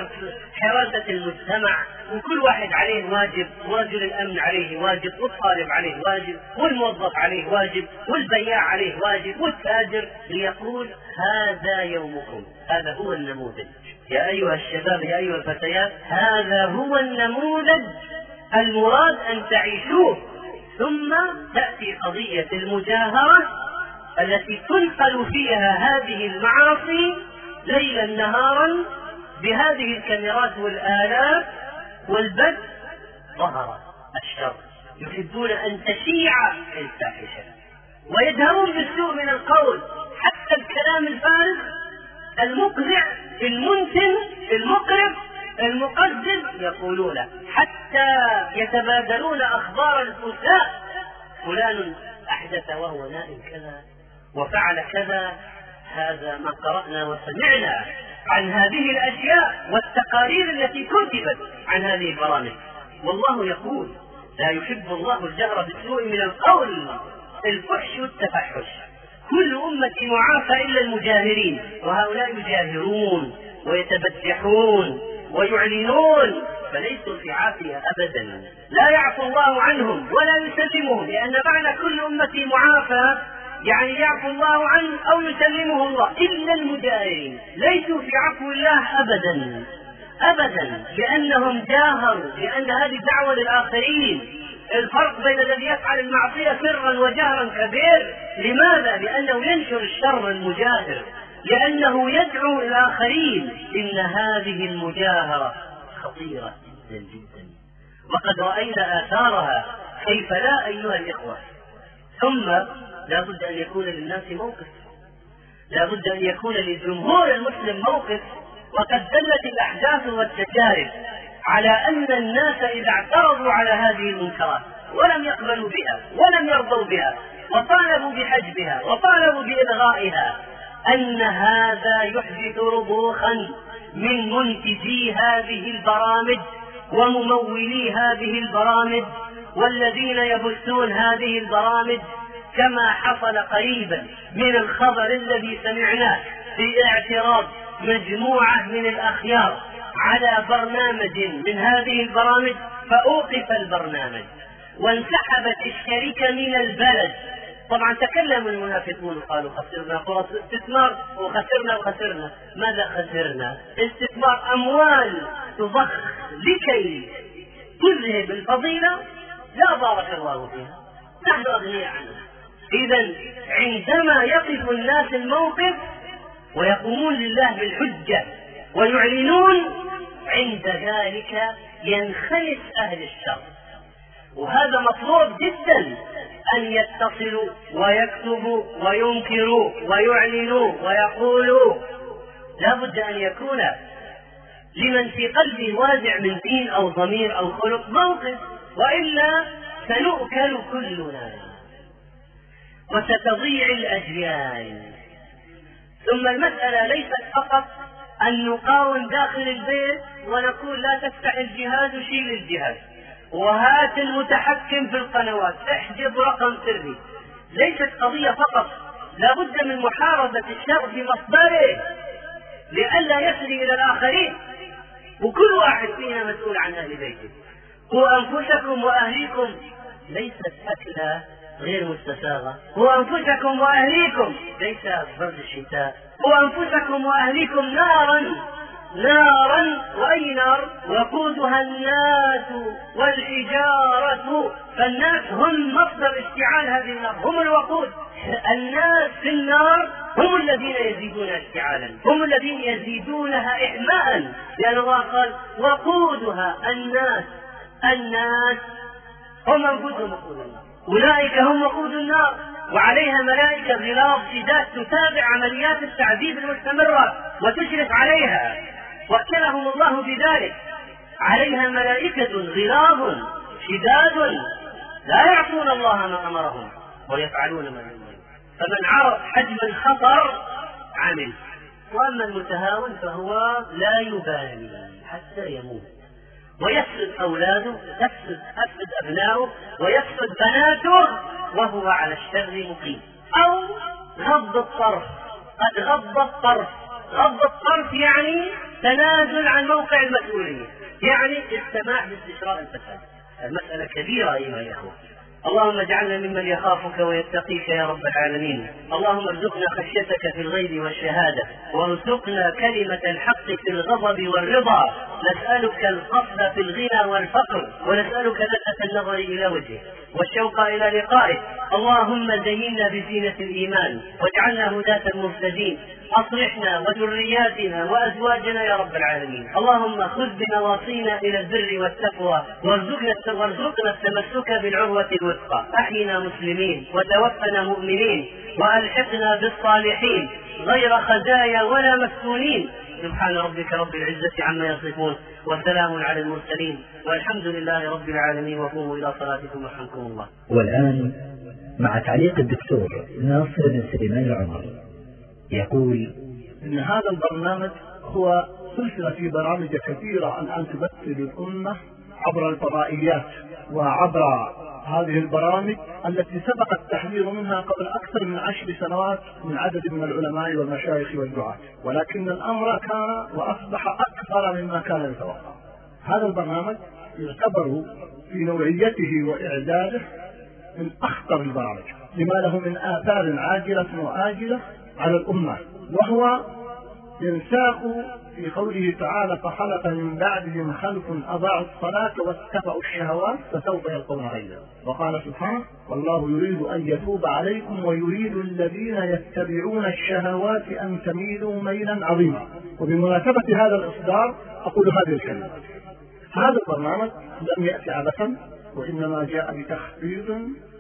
وحراسة المجتمع. وكل واحد عليه واجب، ورجل الأمن عليه واجب، والطالب عليه واجب، والموظف عليه واجب، والبياع عليه واجب، والتاجر، ليقول: هذا يومكم، هذا هو النموذج. يا أيها الشباب، يا أيها الفتيات، هذا هو النموذج المراد أن تعيشوه. ثم تأتي قضية المجاهرة التي تنقل فيها هذه المعاصي ليلا نهارا بهذه الكاميرات والآلات والبث. ظهر الشر، يحبون أن تشيع الفاحشة ويجهرون بالسوء من القول، حتى الكلام الفارغ المقذع المنتن المقرف المقدم يقولون، حتى يتبادلون أخبار الفساء، فلان أحدث وهو نائم كذا وفعل كذا. هذا ما قرأنا وسمعنا عن هذه الأشياء والتقارير التي كتبت عن هذه البرامج. والله يقول لا يحب الله الجهر بالسوء من القول، الفحش والتفحش. كل أمة معافى إلا المجاهرين، وهؤلاء يجاهرون ويتبجحون ويعلنون، فليسوا في عافية أبدا. لا يعفو الله عنهم ولا يسلمهم، لأن معنى كل أمة معافى يعني يعفو الله عنه أو يسلمه الله، إلا المجاهرين ليسوا في عفو الله أبدا أبدا، لأنهم جاهروا، لأن هذه دعوة للآخرين. الفرق بين الذي يفعل المعصية سرا وجهرا كبير. لماذا؟ لأنه ينشر الشر المجاهر، لأنه يدعو الآخرين. إن هذه المجاهرة خطيرة جدا جدا، وقد رأينا آثارها، كيف لا أيها الإخوة. ثم لا بد أن يكون للناس موقف، لا بد أن يكون للجمهور المسلم موقف. وقد دلت الأحداث والتجارب على أن الناس إذا اعترضوا على هذه المنكرات ولم يقبلوا بها ولم يرضوا بها وطالبوا بحجبها وطالبوا بإلغائها، أن هذا يحدث رضوخا من منتجي هذه البرامج وممولي هذه البرامج والذين يبثون هذه البرامج، كما حصل قريبا من الخبر الذي سمعناه في اعتراض مجموعة من الأخيار على برنامج من هذه البرامج، فأوقف البرنامج وانسحبت الشركة من البلد. طبعا تكلم المنافقون وقالوا خسرنا فرص استثمار وخسرنا وخسرنا. ماذا خسرنا؟ استثمار أموال تضخ لكي تذهب الفضيلة، لا بارك الله فيها، نحن أغنياء عنها. إذا عندما يقف الناس الموقف ويقومون لله بالحجة ويعلنون، عند ذلك ينخلص أهل الشر. وهذا مطلوب جدا، أن يتصلوا ويكتبوا وينكروا ويعلنوا ويقولوا. لا بد أن يكون لمن في قلبه وازع من دين أو ضمير أو خلق موقف، وإلا سنؤكل كلنا وستضيع الأجيال. ثم المسألة ليست فقط أن نقاوم داخل البيت ونقول لا تفتح الجهاز وشيل الجهاز وهات المتحكم في القنوات احجب رقم سري. ليست قضية فقط، لا بد من محاربة الشر في مصدره لئلا يصل إلى الآخرين. وكل واحد فينا مسؤول عن أهل بيته. قوا أنفسكم وأهليكم، ليست أكلة غير مستساغة. قوا أنفسكم وأهليكم ليس برد الشتاء. قوا أنفسكم وأهليكم نارا نارا وأي نار؟ وقودها الناس والحجارة. فالناس هم مصدر اشتعال هذه النار، هم الوقود. الناس في النار هم الذين يزيدونها اشتعالا، هم الذين يزيدونها إحماء، لأن الله قال وقودها الناس. الناس هم أنفسهم وقود النار، أولئك هم وقود النار، وعليها ملائكة غلاظ شداد تتابع عمليات التعذيب المستمرة وتشرف عليها، وكلهم الله بذلك. عليها ملائكة غلاظ شداد لا يعصون الله ما أمرهم ويفعلون ما يؤمرون. فمن عرف حجم الخطر عمل، وأما المتهاون فهو لا يبالي حتى يموت ويفسد أولاده، يفسد أفسد أبنائه ويفسد بناته وهو على الشر مقيم. أو غض الطرف، قد غض الطرف. غض الطرف يعني تنازل عن موقع المسؤولية، يعني السماح باستشراء الفساد. المسألة كبيرة أيها الأخوة. اللهم اجعلنا ممن يخافك ويتقيك يا رب العالمين. اللهم ارزقنا خشيتك في الغيب والشهادة، وارزقنا كلمة الحق في الغضب والرضا. نسألك القصد في الغنى والفقر، ونسألك لذة النظر إلى وجهك والشوق إلى لقائك. اللهم زينا بزينة الإيمان واجعلنا هداة مهتدين. أصلحنا وذرياتنا وأزواجنا يا رب العالمين. اللهم خذ بنواصينا إلى البر والتقوى، وارزقنا وارزقنا التمسك بالعروة الوثقى. أحينا مسلمين وتوفنا مؤمنين وألحقنا بالصالحين. غير خزايا ولا مفتونين. سبحان ربك رب العزة عما يصفون وسلام على المرسلين والحمد لله رب العالمين وقوموا إلى صلاتكم رحمكم الله. والآن مع تعليق الدكتور ناصر بن سليمان العمر يقول إن هذا البرنامج هو سلسلة في برامج كثيرة الآن تمثل الأمة عبر الفضائيات وعبر هذه البرامج التي سبق التحذير منها قبل أكثر من عشر سنوات من عدد من العلماء والمشايخ والدعاة، ولكن الأمر كان وأصبح أكثر مما كان يتوقع. هذا البرنامج يعتبر في نوعيته وإعداده من أخطر البرامج لما له من آثار عاجلة وآجلة على الأمة، وهو ينساق في قوله تعالى فخلف من بعدهم خلف أضاعوا الصلاة واتبعوا الشهوات فسوف يلقون غيا. وقال سبحانه والله يريد أن يتوب عليكم ويريد الذين يتبعون الشهوات أن تميلوا ميلا عظيما. وبمناسبة هذا الإصدار أقول هذه الكلمة: هذا البرنامج لم يأتي عبثا، وإنما جاء بتخفيض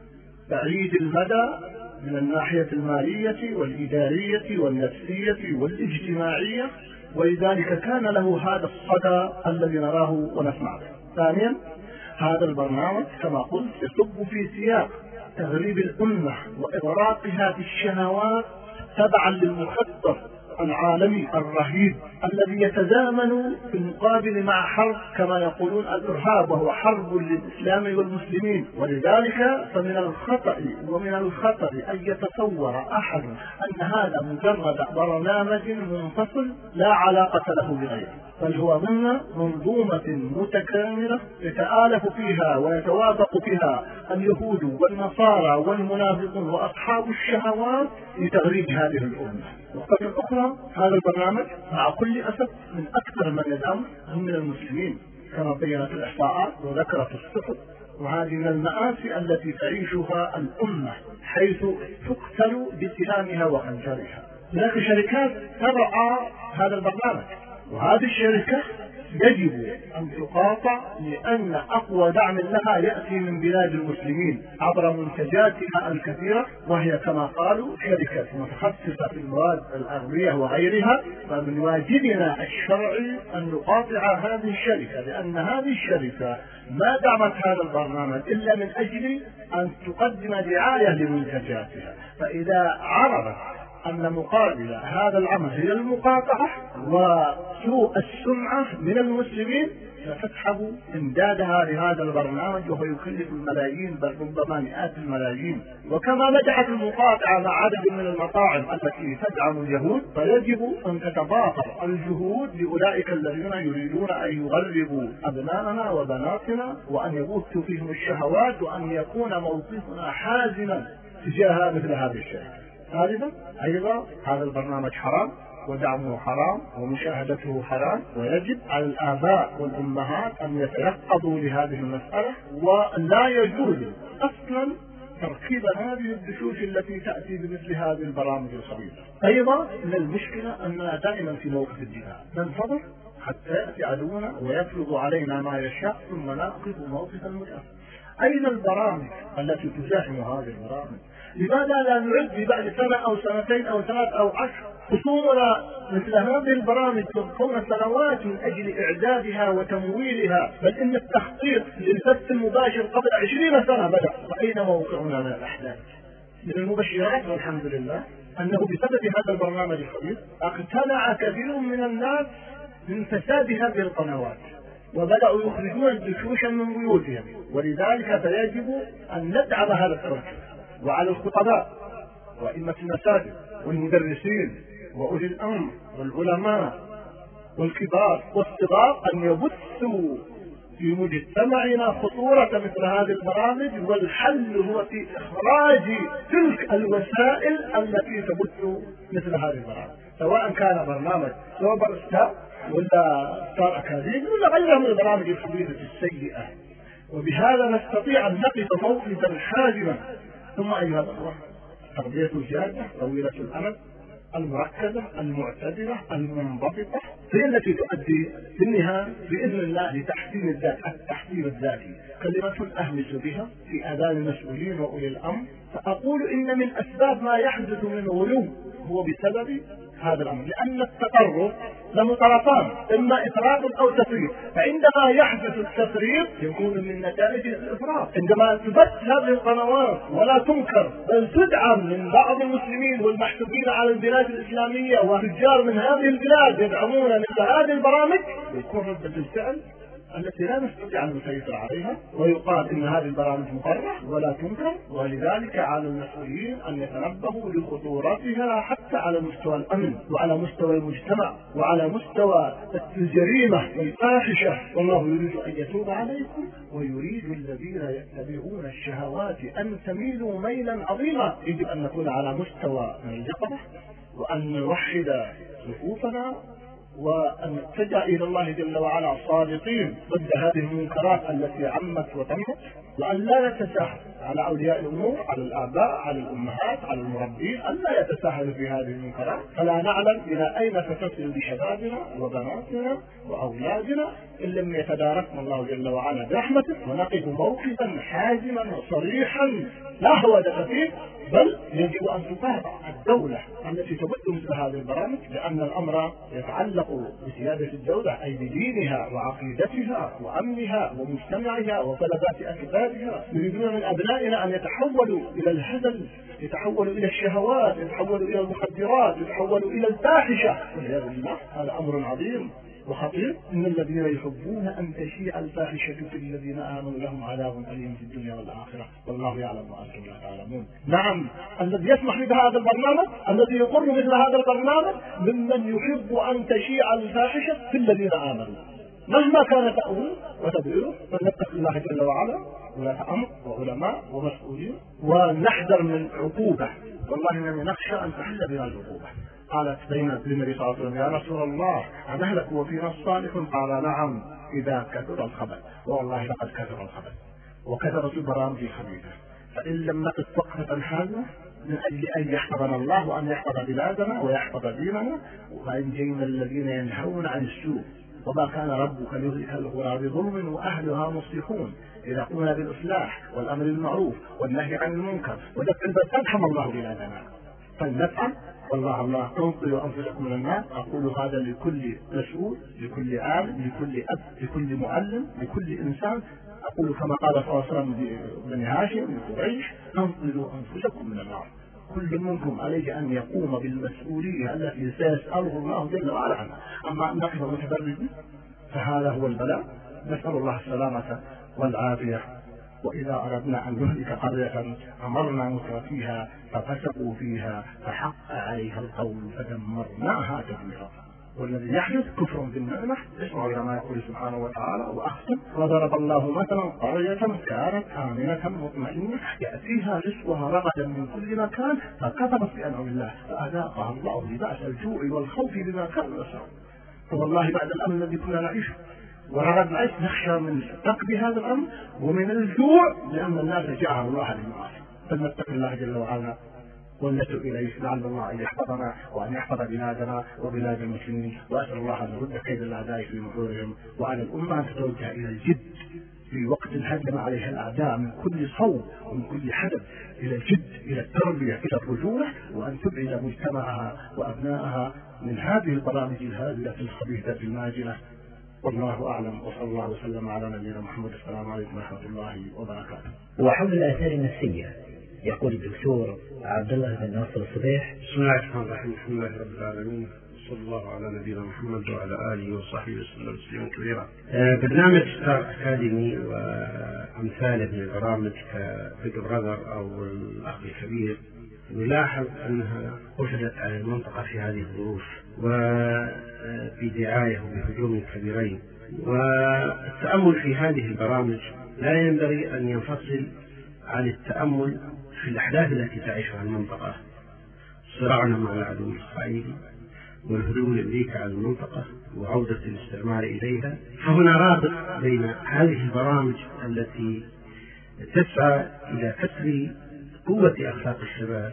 بعيد المدى من الناحية المالية والإدارية والنفسية والاجتماعية، ولذلك كان له هذا الصدى الذي نراه ونسمعه. ثانيا، هذا البرنامج كما قلت يصب في سياق تغريب الأمة وإغراقها في الشهوات تبعا للمخطط العالمي الرهيب الذي يتزامن في المقابل مع حرب كما يقولون الإرهاب، وهو حرب للإسلام والمسلمين. ولذلك فمن الخطأ ومن الخطر أن يتصور أحد أن هذا مجرد برنامج منفصل لا علاقة له بغيره، بل هو ضمن منظومة متكاملة يتآلف فيها ويتوافق فيها اليهود والنصارى والمنافقون وأصحاب الشهوات لتغريب هذه الأمة. وقبل أخرى هذا البرنامج مع كل أسف من أكثر من يدعم هم من المسلمين كما بينت الإحصاءات وذكرت الصحف، وهذه من المآسي التي تعيشها الأمة حيث تقتل بسهامها وخنجرها. هناك شركات ترعى هذا البرنامج، وهذه الشركة يجب أن تقاطع لأن أقوى دعم لها يأتي من بلاد المسلمين عبر منتجاتها الكثيرة، وهي كما قالوا شركة متخصصة في المواد الأغذية وغيرها. فمن واجبنا الشرعي أن نقاطع هذه الشركة، لأن هذه الشركة ما دعمت هذا البرنامج إلا من أجل أن تقدم دعاية لمنتجاتها. فإذا عرفت أن مقابل هذا العمل هي المقاطعة وسوء السمعة من المسلمين ستسحب إمدادها لهذا البرنامج، وهو يكلف الملايين بل ربما مئات الملايين. وكما نجحت المقاطعة مع عدد من المطاعم التي تدعم اليهود، فيجب أن تتضافر الجهود لأولئك الذين يريدون أن يغربوا أبناءنا وبناتنا وأن يبثوا فيهم الشهوات، وأن يكون موقفنا حازما تجاه مثل هذه الشيء. ثالثا أيضا هذا البرنامج حرام ودعمه حرام ومشاهدته حرام، ويجب على الآباء والأمهات أن يتيقظوا لهذه المسألة، ولا يجوز أصلا تركيب هذه الدشوش التي تأتي بمثل هذه البرامج الخبيثة. أيضا من المشكلة أننا دائما في موقف الدفاع، ننتظر حتى يأتي عدونا ويفرض علينا ما يشاء ثم نأخذ موقف المدافع. أين البرامج التي تزاحم هذه البرامج؟ لماذا لا نعد بعد سنة أو سنتين أو ثلاث أو عشر خصومنا مثل هذه البرامج تبقون سنوات من أجل إعدادها وتمويلها، بل إن التخطيط للبث المباشر قبل عشرين سنة بدأ. وأين موقعنا من الأحداث؟ من المبشرات والحمد لله أنه بسبب هذا البرنامج الخبيث اقتنع كثير من الناس من فساد هذه القنوات وبدأوا يخرجون الدشوش من بيوتهم. ولذلك فيجب أن ندعم هذا التوجه، وعلى الخطباء وأئمة المساجد والمدرسين وأولي الأمر والعلماء والكبار والصغار أن يبثوا في مجتمعنا خطورة مثل هذه البرامج، والحل هو في إخراج تلك الوسائل التي تبث مثل هذه البرامج، سواء كان برنامج سوبر ستار ولا ستار أكاديمي ولا غيرها من البرامج الخبيثة السيئة. وبهذا نستطيع أن نقف موقفا حازما. ثم أيها الأخوة، تربية الجادة طويلة الأمد المركزة المعتدلة المنضبطة هي التي تؤدي في النهاية بإذن الله لتحسين الذات، التحسين الذاتي، كلمة أهمس بها في آذان المسؤولين وأولي الأمر. فأقول إن من أسباب ما يحدث من غلو هو بسبب هذا الأمر، لأن التطرف له طرفان، إما إفراط أو تفريط. فعندما يحدث التفريط يكون من نتائج الإفراط. عندما تبث هذه القنوات ولا تنكر بل تدعم من بعض المسلمين والمحسوبين على البلاد الإسلامية وتجار من هذه البلاد يدعمون مثل هذه البرامج، يكون ردة الفعل التي لا نستطيع أن نسيطر عليها، ويقال إن هذه البرامج مفرح ولا تنكر. ولذلك على المسؤولين أن يتنبهوا لخطورتها حتى على مستوى الأمن وعلى مستوى المجتمع وعلى مستوى الجريمة والفاحشة. والله يريد أن يتوب عليكم ويريد الذين يتبعون الشهوات أن تميلوا ميلا عظيما. يجب أن نكون على مستوى اليقظة وأن نوحد صفوفنا وأن نتجه إلى الله جل وعلا صادقين ضد هذه المنكرات التي عمت وطمت، وأن لا نتساهل على أولياء الأمور، على الآباء، على الأمهات، على المربين، أن لا يتساهلوا في هذه المنكرات، فلا نعلم إلى أين ستصل بشبابنا وبناتنا وأولادنا إن لم يتداركنا الله جل وعلا برحمته ونقف موقفا حازما صريحا لا هوادة فيه. بل يجب أن تطابق الدولة التي تبث مثل هذه البرامج، لأن الأمر يتعلق بسيادة الدولة، أي بدينها وعقيدتها وأمنها ومجتمعها وطلبات أكبادها. يريدون من أبنائنا أن يتحولوا إلى الهزل، يتحولوا إلى الشهوات، يتحولوا إلى المخدرات، يتحولوا إلى الفاحشة. والعياذ بالله، هذا أمر عظيم وخطير. إن الذين يحبون أن تشيع الفاحشة في الذين آمنوا لهم عذاب أليم في الدنيا والآخرة والله يعلم وأنتم لا تعلمون. نعم، الذي يسمح بهذا البرنامج، الذي يقر مثل هذا البرنامج، ممن يحب أن تشيع الفاحشة في الذين آمنوا مهما كان تأويل وتبعيره. فلنتق الله جل وعلا ولاة أمر وعلماء ومسؤولين ونحذر من عقوبة. والله إننا نخشى أن تحل بنا العقوبة. قالت زينب للنبي صلى الله عليه وسلم: يا رسول الله أنهلك وفينا الصالح؟ قال: نعم إذا كثر الخبث. والله لقد كثر الخبث وكثرت البرامج الخبيثة. فإن لم نقف وقفة حازمة من أجل أن يحفظنا الله وأن يحفظ بلادنا ويحفظ ديننا، وأنجينا الذين ينهون عن السوء وما كان ربك ليهلك القرى بظلم وأهلها مصلحون. إذا قمنا بالإصلاح والأمر بالمعروف والنهي عن المنكر ودفع البأس أرحم الله بلادنا. فلنفعل. والله الله تنقذوا أنفسكم من النار. أقول هذا لكل مسؤول، لكل عالم، لكل أب، لكل معلم، لكل إنسان. أقول كما قال صلى الله عليه وسلم لبني هاشم لقريش: أنقذوا أنفسكم من النار. كل منكم عليه أن يقوم بالمسؤولية التي سيسأله الله جل وعلا عنها. أما أن نقف متفرجين فهذا هو البلاء. نسأل الله السلامة والعافية. وإذا أردنا أن نهلك قرية أمرنا مترفيها ففسقوا فيها فحق عليها القول فدمرناها تدميرا. والذي يحدث كفر بالنعمة. اسمعوا إلى ما يقول سبحانه وتعالى: وأحسن وضرب الله مثلا قرية كانت آمنة مطمئنة يأتيها رزقها رغدا من كل مكان فكفرت بأنعم الله فأذاقها الله لبأس الجوع والخوف بما كانوا يصنعون. فوالله بعد الأمن الذي كنا نعيشه ورغد نعيش نخشى من نقب هذا الأمر ومن الجوع، لأن الناس جاءهم الله للمعاصي. فلنتق الله جل وعلا ونتوب إليه لعل الله أن يحفظنا وأن يحفظ بلادنا وبلاد المسلمين. وأسأل الله أن يرد كيد الأعداء في نحورهم، وعلى الأمة أن تتوجه إلى الجد في وقت هجم عليها الأعداء من كل صوب ومن كل حدث، إلى الجد، إلى التربية، إلى الرجولة، وأن تبعد مجتمعها وأبنائها من هذه البرامج الهادئة الخبيثة الماجنة. والله أعلم، وصلى الله وسلم على نبينا محمد. السلام عليكم ورحمة الله وبركاته. وحول الآثار النفسية يقول الدكتور عبد الله بن ناصر الصبيح: بسم الله الرحمن الرحيم. الحمد لله رب العالمين، صلى الله على نبينا محمد وعلى آله وصحبه وسلم تسليما كثيرا. برنامج ستار أكاديمي وأمثاله من البرامج كبيج براذر أو الأخ الكبير نلاحظ أنها وجدت على المنطقة في هذه الظروف وبدعاية وبهجوم كبيرين. والتأمل في هذه البرامج لا ينبغي أن ينفصل عن التأمل في الأحداث التي تعيشها المنطقة، صراعنا مع العدو الإسرائيلي والهجوم الأمريكي على المنطقة وعودة الاستعمار إليها. فهنا رابط بين هذه البرامج التي تسعى إلى كسر قوة أخلاق الشباب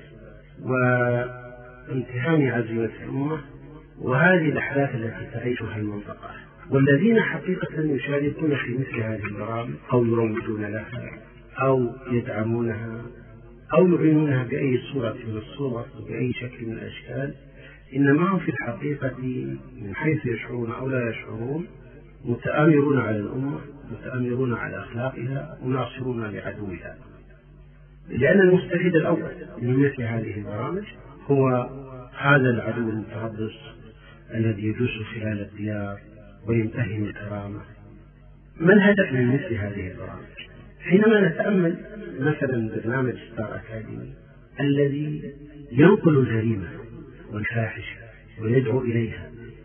وامتهان عزيمة الأمة وهذه الأحداث التي تعيشها المنطقة. والذين حقيقة يشاركون في مثل هذه البرامج أو يروجون لها أو يدعمونها أو يعينونها بأي صورة من الصور وبأي شكل من الأشكال، إنما هم في الحقيقة من حيث يشعرون أو لا يشعرون متآمرون على الأمة، متآمرون على أخلاقها، وناصرون لعدوها. لأن المستفيد الأول من مثل هذه البرامج هو هذا العدو المتربص الذي يدوس خلال الديار ويمتهن الكرامة. ما الهدف من مثل هذه البرامج؟ حينما نتأمل مثلا برنامج ستار أكاديمي الذي ينقل الجريمة والفاحشة ويدعو إليها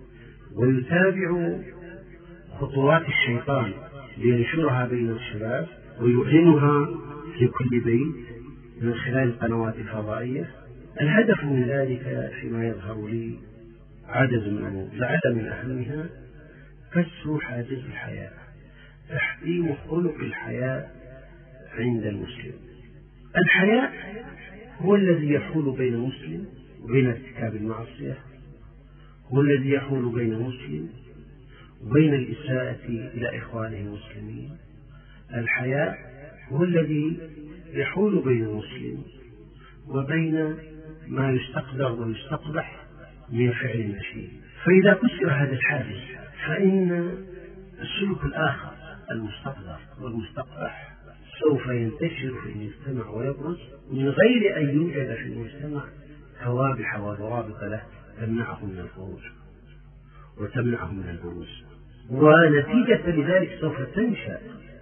ويتابع خطوات الشيطان لينشرها بين الشباب ويعلنها في كل بيت من خلال القنوات الفضائية، الهدف من ذلك فيما يظهر لي عدد من الأمور، لعل من أهمها كسر حاجز الحياة، تحطيم خلق الحياة عند المسلم. الحياء هو الذي يحول بين المسلم وبين ارتكاب المعصية، هو الذي يحول بين المسلم وبين الإساءة إلى إخوانه المسلمين. الحياء هو الذي يحول بين المسلم وبين ما يستقدر ويستقبح من فعل النشيد. فإذا كسر هذا الحاجز فإن السلوك الآخر المستقدر والمستقبح سوف ينتشر في المجتمع ويبرز من غير أن يوجد في المجتمع كوابح وضوابط له تمنعه من الخروج وتمنعه من البروز. ونتيجة لذلك سوف تنشأ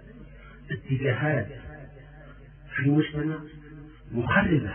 اتجاهات في المجتمع مخربة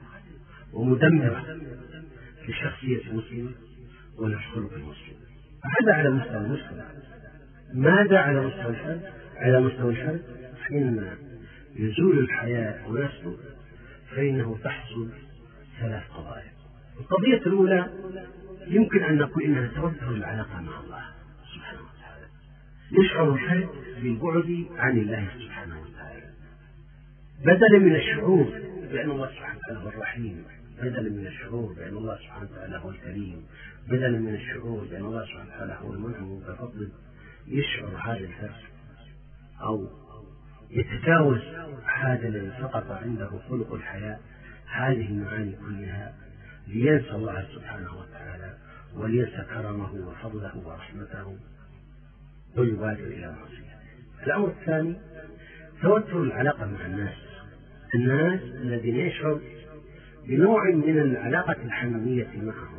ومدمرة لشخصية المسلم ولخلق المسلم. هذا على مستوى المجتمع. ماذا على مستوى الفرد؟ على مستوى الفرد حينما يزول الحياء ونسله فإنه تحصل ثلاث قضايا. القضية الأولى يمكن أن نقول إنها توتر العلاقة مع الله سبحانه وتعالى. يشعر الفرد بالبعد عن الله سبحانه وتعالى، بدلا من الشعور بأن الله سبحانه وتعالى هو الرحيم، بدلا من الشعور بأن الله سبحانه وتعالى هو الكريم، بدلا من الشعور بأن الله سبحانه وتعالى هو المنعم بفضله، يشعر هذا الفرد أو يتجاوز هذا الذي سقط عنده خلق الحياة هذه المعاني كلها لينسى الله سبحانه وتعالى ولينسى كرمه وفضله ورحمته ويبادر إلى معصيته. الأمر الثاني توتر العلاقة مع الناس، الناس الذين يشعر بنوع من العلاقة الحميمية معهم،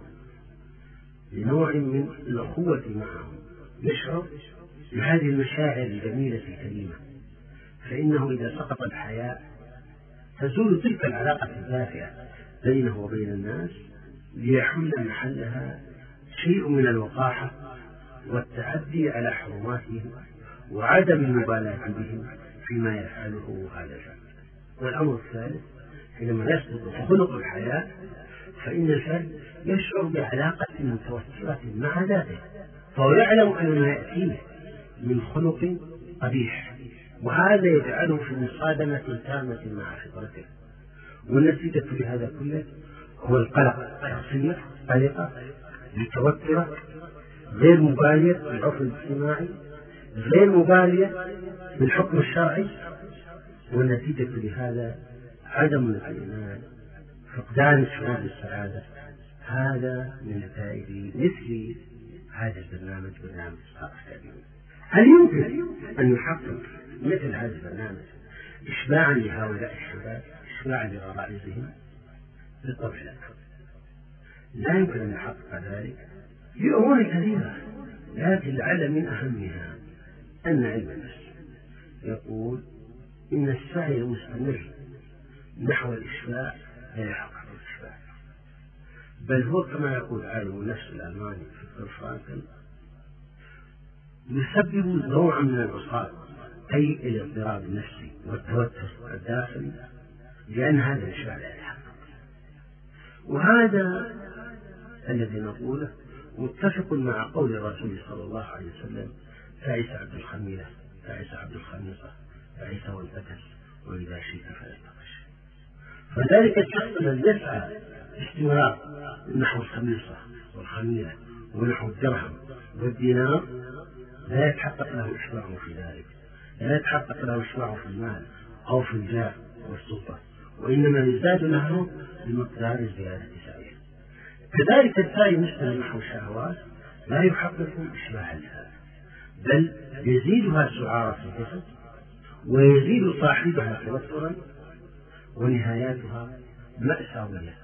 بنوع من الأخوة معهم، يشعر بهذه المشاعر الجميلة الكريمة، فإنه إذا سقط الحياء تزول تلك العلاقة الدافئة بينه وبين الناس ليحل محلها شيء من الوقاحة والتعدي على حرماتهم وعدم المبالاة بهم فيما يفعله هذا الفرد. والأمر الثالث حينما يسقط خلق الحياة فإن الفرد يشعر بعلاقة متوترة مع ذاته، فهو يعلم أن ما يأتيه من خلق قبيح، وهذا يجعله في مصادمة تامة مع فطرته. والنتيجة لهذا كله هو القلق، شخصية قلقة متوترة غير مبالية بالعرف الاجتماعي، غير مبالية بالحكم الشرعي، والنتيجة لهذا عدم الاطمئنان، فقدان الشعور بالسعادة. هذا من نتائج مثل هذا البرنامج، برنامج ستار أكاديمي. هل يمكن أن يحقق مثل هذا البرنامج إشباعا لهؤلاء الشباب، إشباعا لغرائزهم؟ بالطبع لا، لا يمكن أن يحقق ذلك لأمور كثيرة، لكن لعل من أهمها أن علم النفس يقول إن السعي المستمر نحو الإشباع لا يحقق الإشباع، بل هو كما يقول عالم النفس الألماني فيكتور فرانكل يسبب نوعا من العصاب، أي الاضطراب النفسي والتوتر الداخلي، لأن هذا الإشباع لا يتحقق. وهذا الذي نقوله متفق مع قول الرسول صلى الله عليه وسلم: تعس عبد الخميلة، تعس عبد الخميصة، تعس والبكس، وإذا شئت فلتقش. فذلك الشخص الذي يسعى باستمرار نحو الخميصة والخميلة ونحو الدرهم والدينار لا يتحقق له إشباع في ذلك، لا يتحقق له إشباع في المال أو في الجاه والسلطة، وإنما يزداد له بمقدار زيادة سعيه. كذلك السعي المستمر نحو الشهوات لا يحقق إشباع الذات، بل يزيدها سعارة في الجسد ويزيد صاحبها توترا ونهاياتها مأساوية.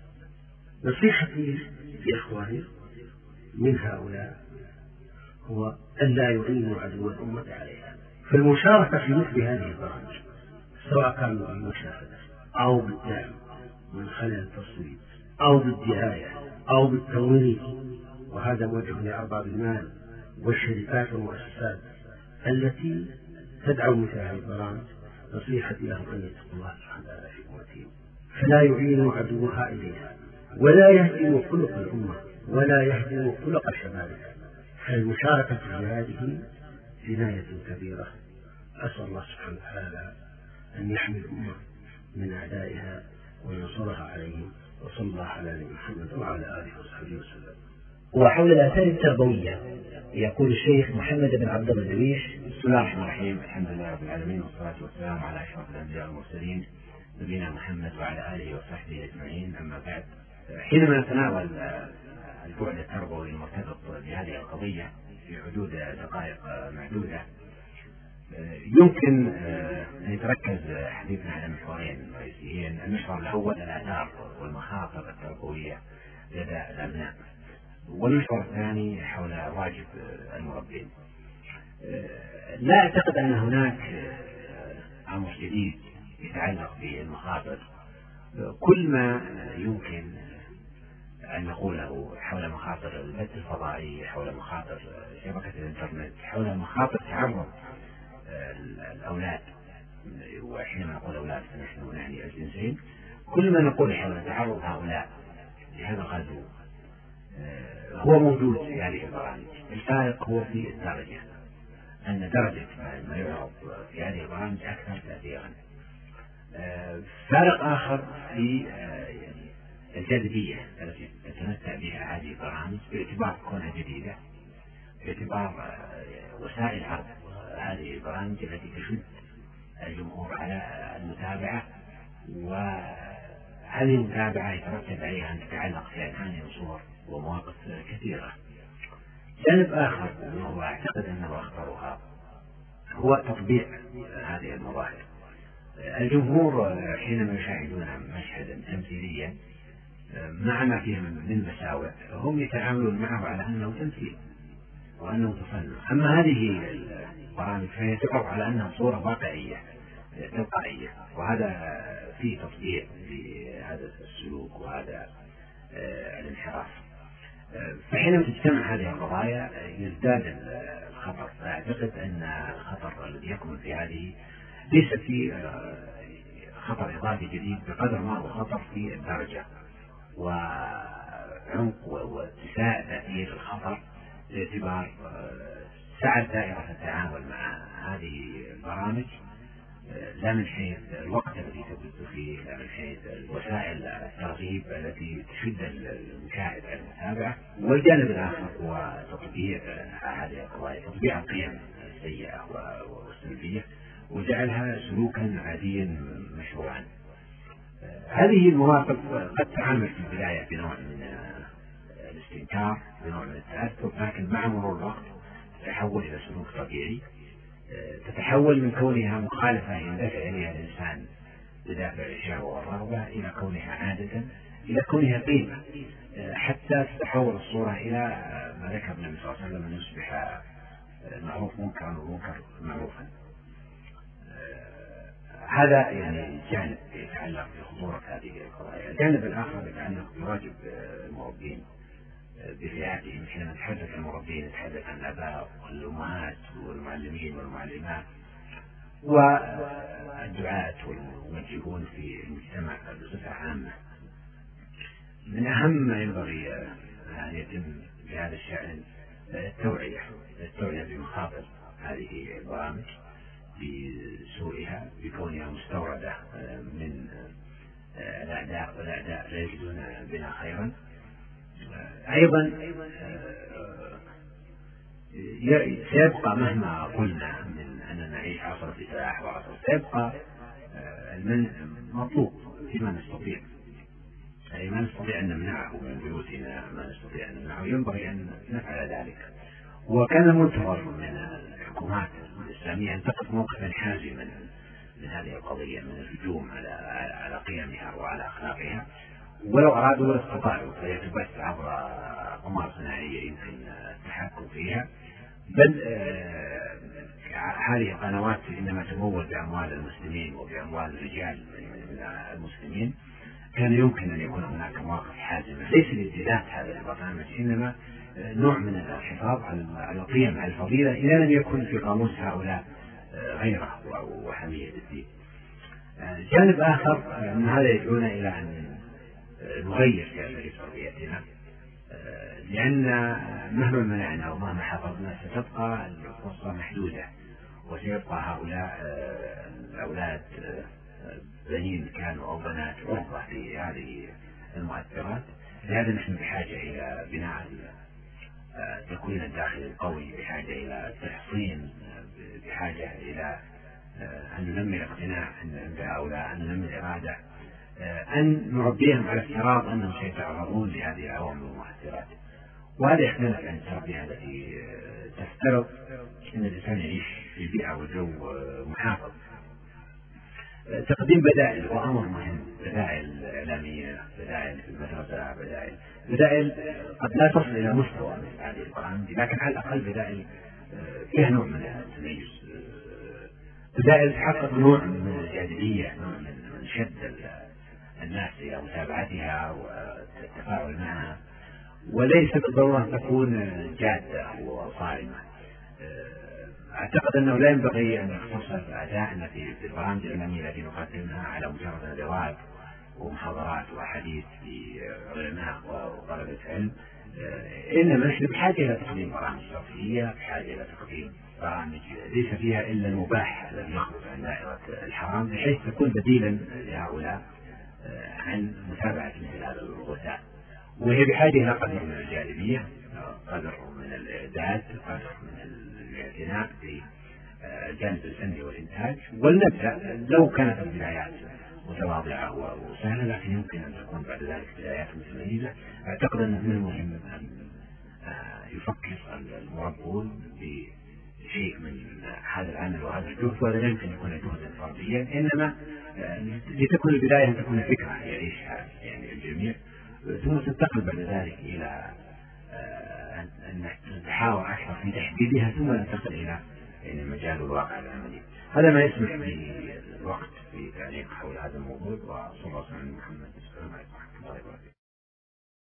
نصيحتي لإخواني من هؤلاء هو أن لا يعينوا عدو الأمة عليها، فالمشاركة في مثل هذه البرامج سواء كانوا بالمشاهدة أو بالدعم من خلال التصويت أو بالدعاية أو بالتمويل، وهذا موجه لأرباب المال والشركات والمؤسسات التي تدعم مثل هذه البرامج. نصيحتي لهم أن يتقوا الله سبحانه وتعالى في أمتهم، فلا يعينوا عدوها إليها، ولا يهدموا خلق الأمة، ولا يهدموا خلق شبابها. فالمشاركة في هذه جناية كبيرة. أسأل الله سبحانه وتعالى أن يحمي الأمة من أعدائها وينصرها عليهم، وصلى الله على نبينا محمد وعلى آله وصحبه وسلم. وحول الآثار التربوية يقول الشيخ محمد بن عبد الله الدرويش: بسم الله الرحمن الرحيم، الحمد لله رب العالمين، والصلاة والسلام على أشرف الأنبياء والمرسلين نبينا محمد وعلى آله وصحبه أجمعين. أما بعد، حينما نتناول البعد التربوي المرتبط بهذه القضية في حدود دقائق معدودة، يمكن أن يتركز حديثنا على محورين رئيسيين. المحور الأول الآثار والمخاطر التربوية لدى الأبناء، والمحور الثاني حول واجب المربين. لا أعتقد أن هناك أمر جديد يتعلق بالمخاطر. كل ما يمكن أن نقوله حول مخاطر البث الفضائي، حول مخاطر شبكة الإنترنت، حول مخاطر تعرض الأولاد، وحينما نقول أولاد فنحن نعني الجنسين، كل ما نقول حول تعرض هؤلاء لهذا الغزو هو موجود في هذه البرامج. الفارق هو في الدرجة، أن درجة ما يعرض في هذه البرامج أكثر تأثيرا. فارق آخر في الجاذبية التي تتمتع بها هذه البرامج باعتبار كونها جديدة، باعتبار وسائل عرض هذه البرامج التي تشد الجمهور على المتابعة، وهذه المتابعة يترتب عليها أن تتعلق في أذهانهم صور ومواقف كثيرة. جانب آخر وهو أعتقد أنه أخطرها هو تطبيع هذه المظاهر. الجمهور حينما يشاهدون مشهدا تمثيليا مع ما فيه من مساوئ هم يتعاملون معه على أنه تمثيل وأنه تصنع. أما هذه البرامج فهي تعرض على أنها صورة واقعية تلقائية، وهذا فيه تطبيع لهذا السلوك وهذا الانحراف. فحينما تجتمع هذه القضايا يزداد الخطر. فأعتقد أن الخطر الذي يكمن في هذه ليس في خطر إضافي جديد بقدر ما هو خطر في الدرجة وعمق واتساع تأثير الخطر، باعتبار سعة دائرة التعامل مع هذه البرامج لا من حيث الوقت الذي تبث فيه، لا من حيث وسائل الترغيب التي تشد المشاهد على المتابعة. والجانب الآخر هو تطبيع هذه القضايا، تطبيع القيم السيئة والسلبية وجعلها سلوكا عاديا مشروعا. هذه المواقف قد تعامل في البداية بنوع من الاستنكار، بنوع من التأثر، لكن مع مرور الوقت تتحول إلى سلوك طبيعي، تتحول من كونها مخالفة يندفع إليها الإنسان بدافع الشهوة والرغبة إلى كونها عادة، إلى كونها قيمة، حتى تتحول الصورة إلى ما ذكر النبي صلى الله عليه وسلم أن يصبح معروف منكرا ومنكر معروفا. هذا يعني جانب يتعلق بخطورة هذه القضايا. الجانب الآخر يتعلق بواجب المربين بفئاتهم. حين نتحدث عن المربين نتحدث عن الآباء والأمهات والمعلمين والمعلمات والدعاة والموجهون في المجتمع بصفة عامة. من أهم ما ينبغي أن يتم بهذا الشأن التوعية التوعية بمخاطر هذه البرامج، بسوءها، بكونها مستوردة من الأعداء، والأعداء لا يجدون بنا خيرا. أيضا سيبقى مهما قلنا من أننا نعيش عصر الفتاح وعصر، سيبقى المنع مطلوب فيما نستطيع، أي ما نستطيع أن نمنعه من بيوتنا، ما نستطيع أن نمنعه ينبغي أن نفعل ذلك. وكان المنتظر من الحكومات الإسلامية أن تقف موقفا حازما من هذه القضية، من الهجوم على على قيمها وعلى أخلاقها، ولو أرادوا لاستطاعوا، فيتبث عبر أقمار صناعية يمكن التحكم فيها، بل هذه القنوات إنما تمول بأموال المسلمين وبأموال الرجال من المسلمين، كان يمكن أن يكون هناك مواقف حازمة ليس لابتداء هذا البرنامج، إنما نوع من الحفاظ على القيم، على الفضيلة، إذا لم يكن في قاموس هؤلاء غيره وحمية الدين. جانب آخر أن هذا يدعونا إلى أن نغير في تربيتنا، لأن مهما منعنا ومهما حفظنا ستبقى الفرصة محدودة، وسيبقى هؤلاء الأولاد بنين كانوا أو بنات عرضة في هذه المؤثرات. لهذا نحن بحاجة إلى بناء التكوين الداخلي القوي، بحاجة إلى التحصين، بحاجة إلى أن ننمي الاقتناع عند هؤلاء، أن ننمي الإرادة، أن نربيهم على افتراض أنهم سيتعرضون لهذه العوامل المؤثرات. وهذا يختلف عن التربية التي تفترض أن الإنسان يعيش في بيئة وجو محافظ. تقديم بدائل هو أمر مهم، بدائل إعلامية، بدائل في المدرسة، بدائل بدائل قد لا تصل إلى مستوى مثل هذه البرامج، لكن على الأقل بدائل فيها نوع من التميز، بدائل تحقق نوع من الجاذبية، نوع من شد الناس إلى متابعتها والتفاعل معها، وليس بالضرورة تكون جادة وصارمة. أعتقد أنه لا ينبغي أن نختصر أدائنا في البرامج الإعلامية التي نقدمها على مجرد ندوات ومحاضرات وأحاديث لعلماء وطلبة علم، إنما نحن بحاجة إلى تقديم برامج ترفيهية، بحاجة إلى تقديم برامج ليس فيها إلا المباح الذي يخرج عن دائرة الحرام، بحيث تكون بديلا لهؤلاء عن متابعة مثل هذا الغثاء. وهي بحاجة إلى قدر من الجاذبية، قدر من الإعداد، قدر من الاعتناء بالجانب الفني والإنتاج. ولنبدأ لو كانت البدايات متواضعة وسهلة، لكن يمكن أن تكون بعد ذلك بدايات متميزة. أعتقد أن من المهم أن يفكر المربون بشيء من هذا العمل وهذا الجهد، وهذا لا يمكن يكون جهدا فرديا، إنما لتكون البداية أن تكون فكرة يعيشها يعني الجميع، ثم تنتقل بعد ذلك إلى أن نتحاور أكثر في تحديدها، ثم ننتقل إلى يعني مجال الواقع العملي. هذا ما يسمح بالوقت في تعليق حول هذا الموضوع، وصلى الله على محمد. السلام عليكم ورحمة الله وبركاته.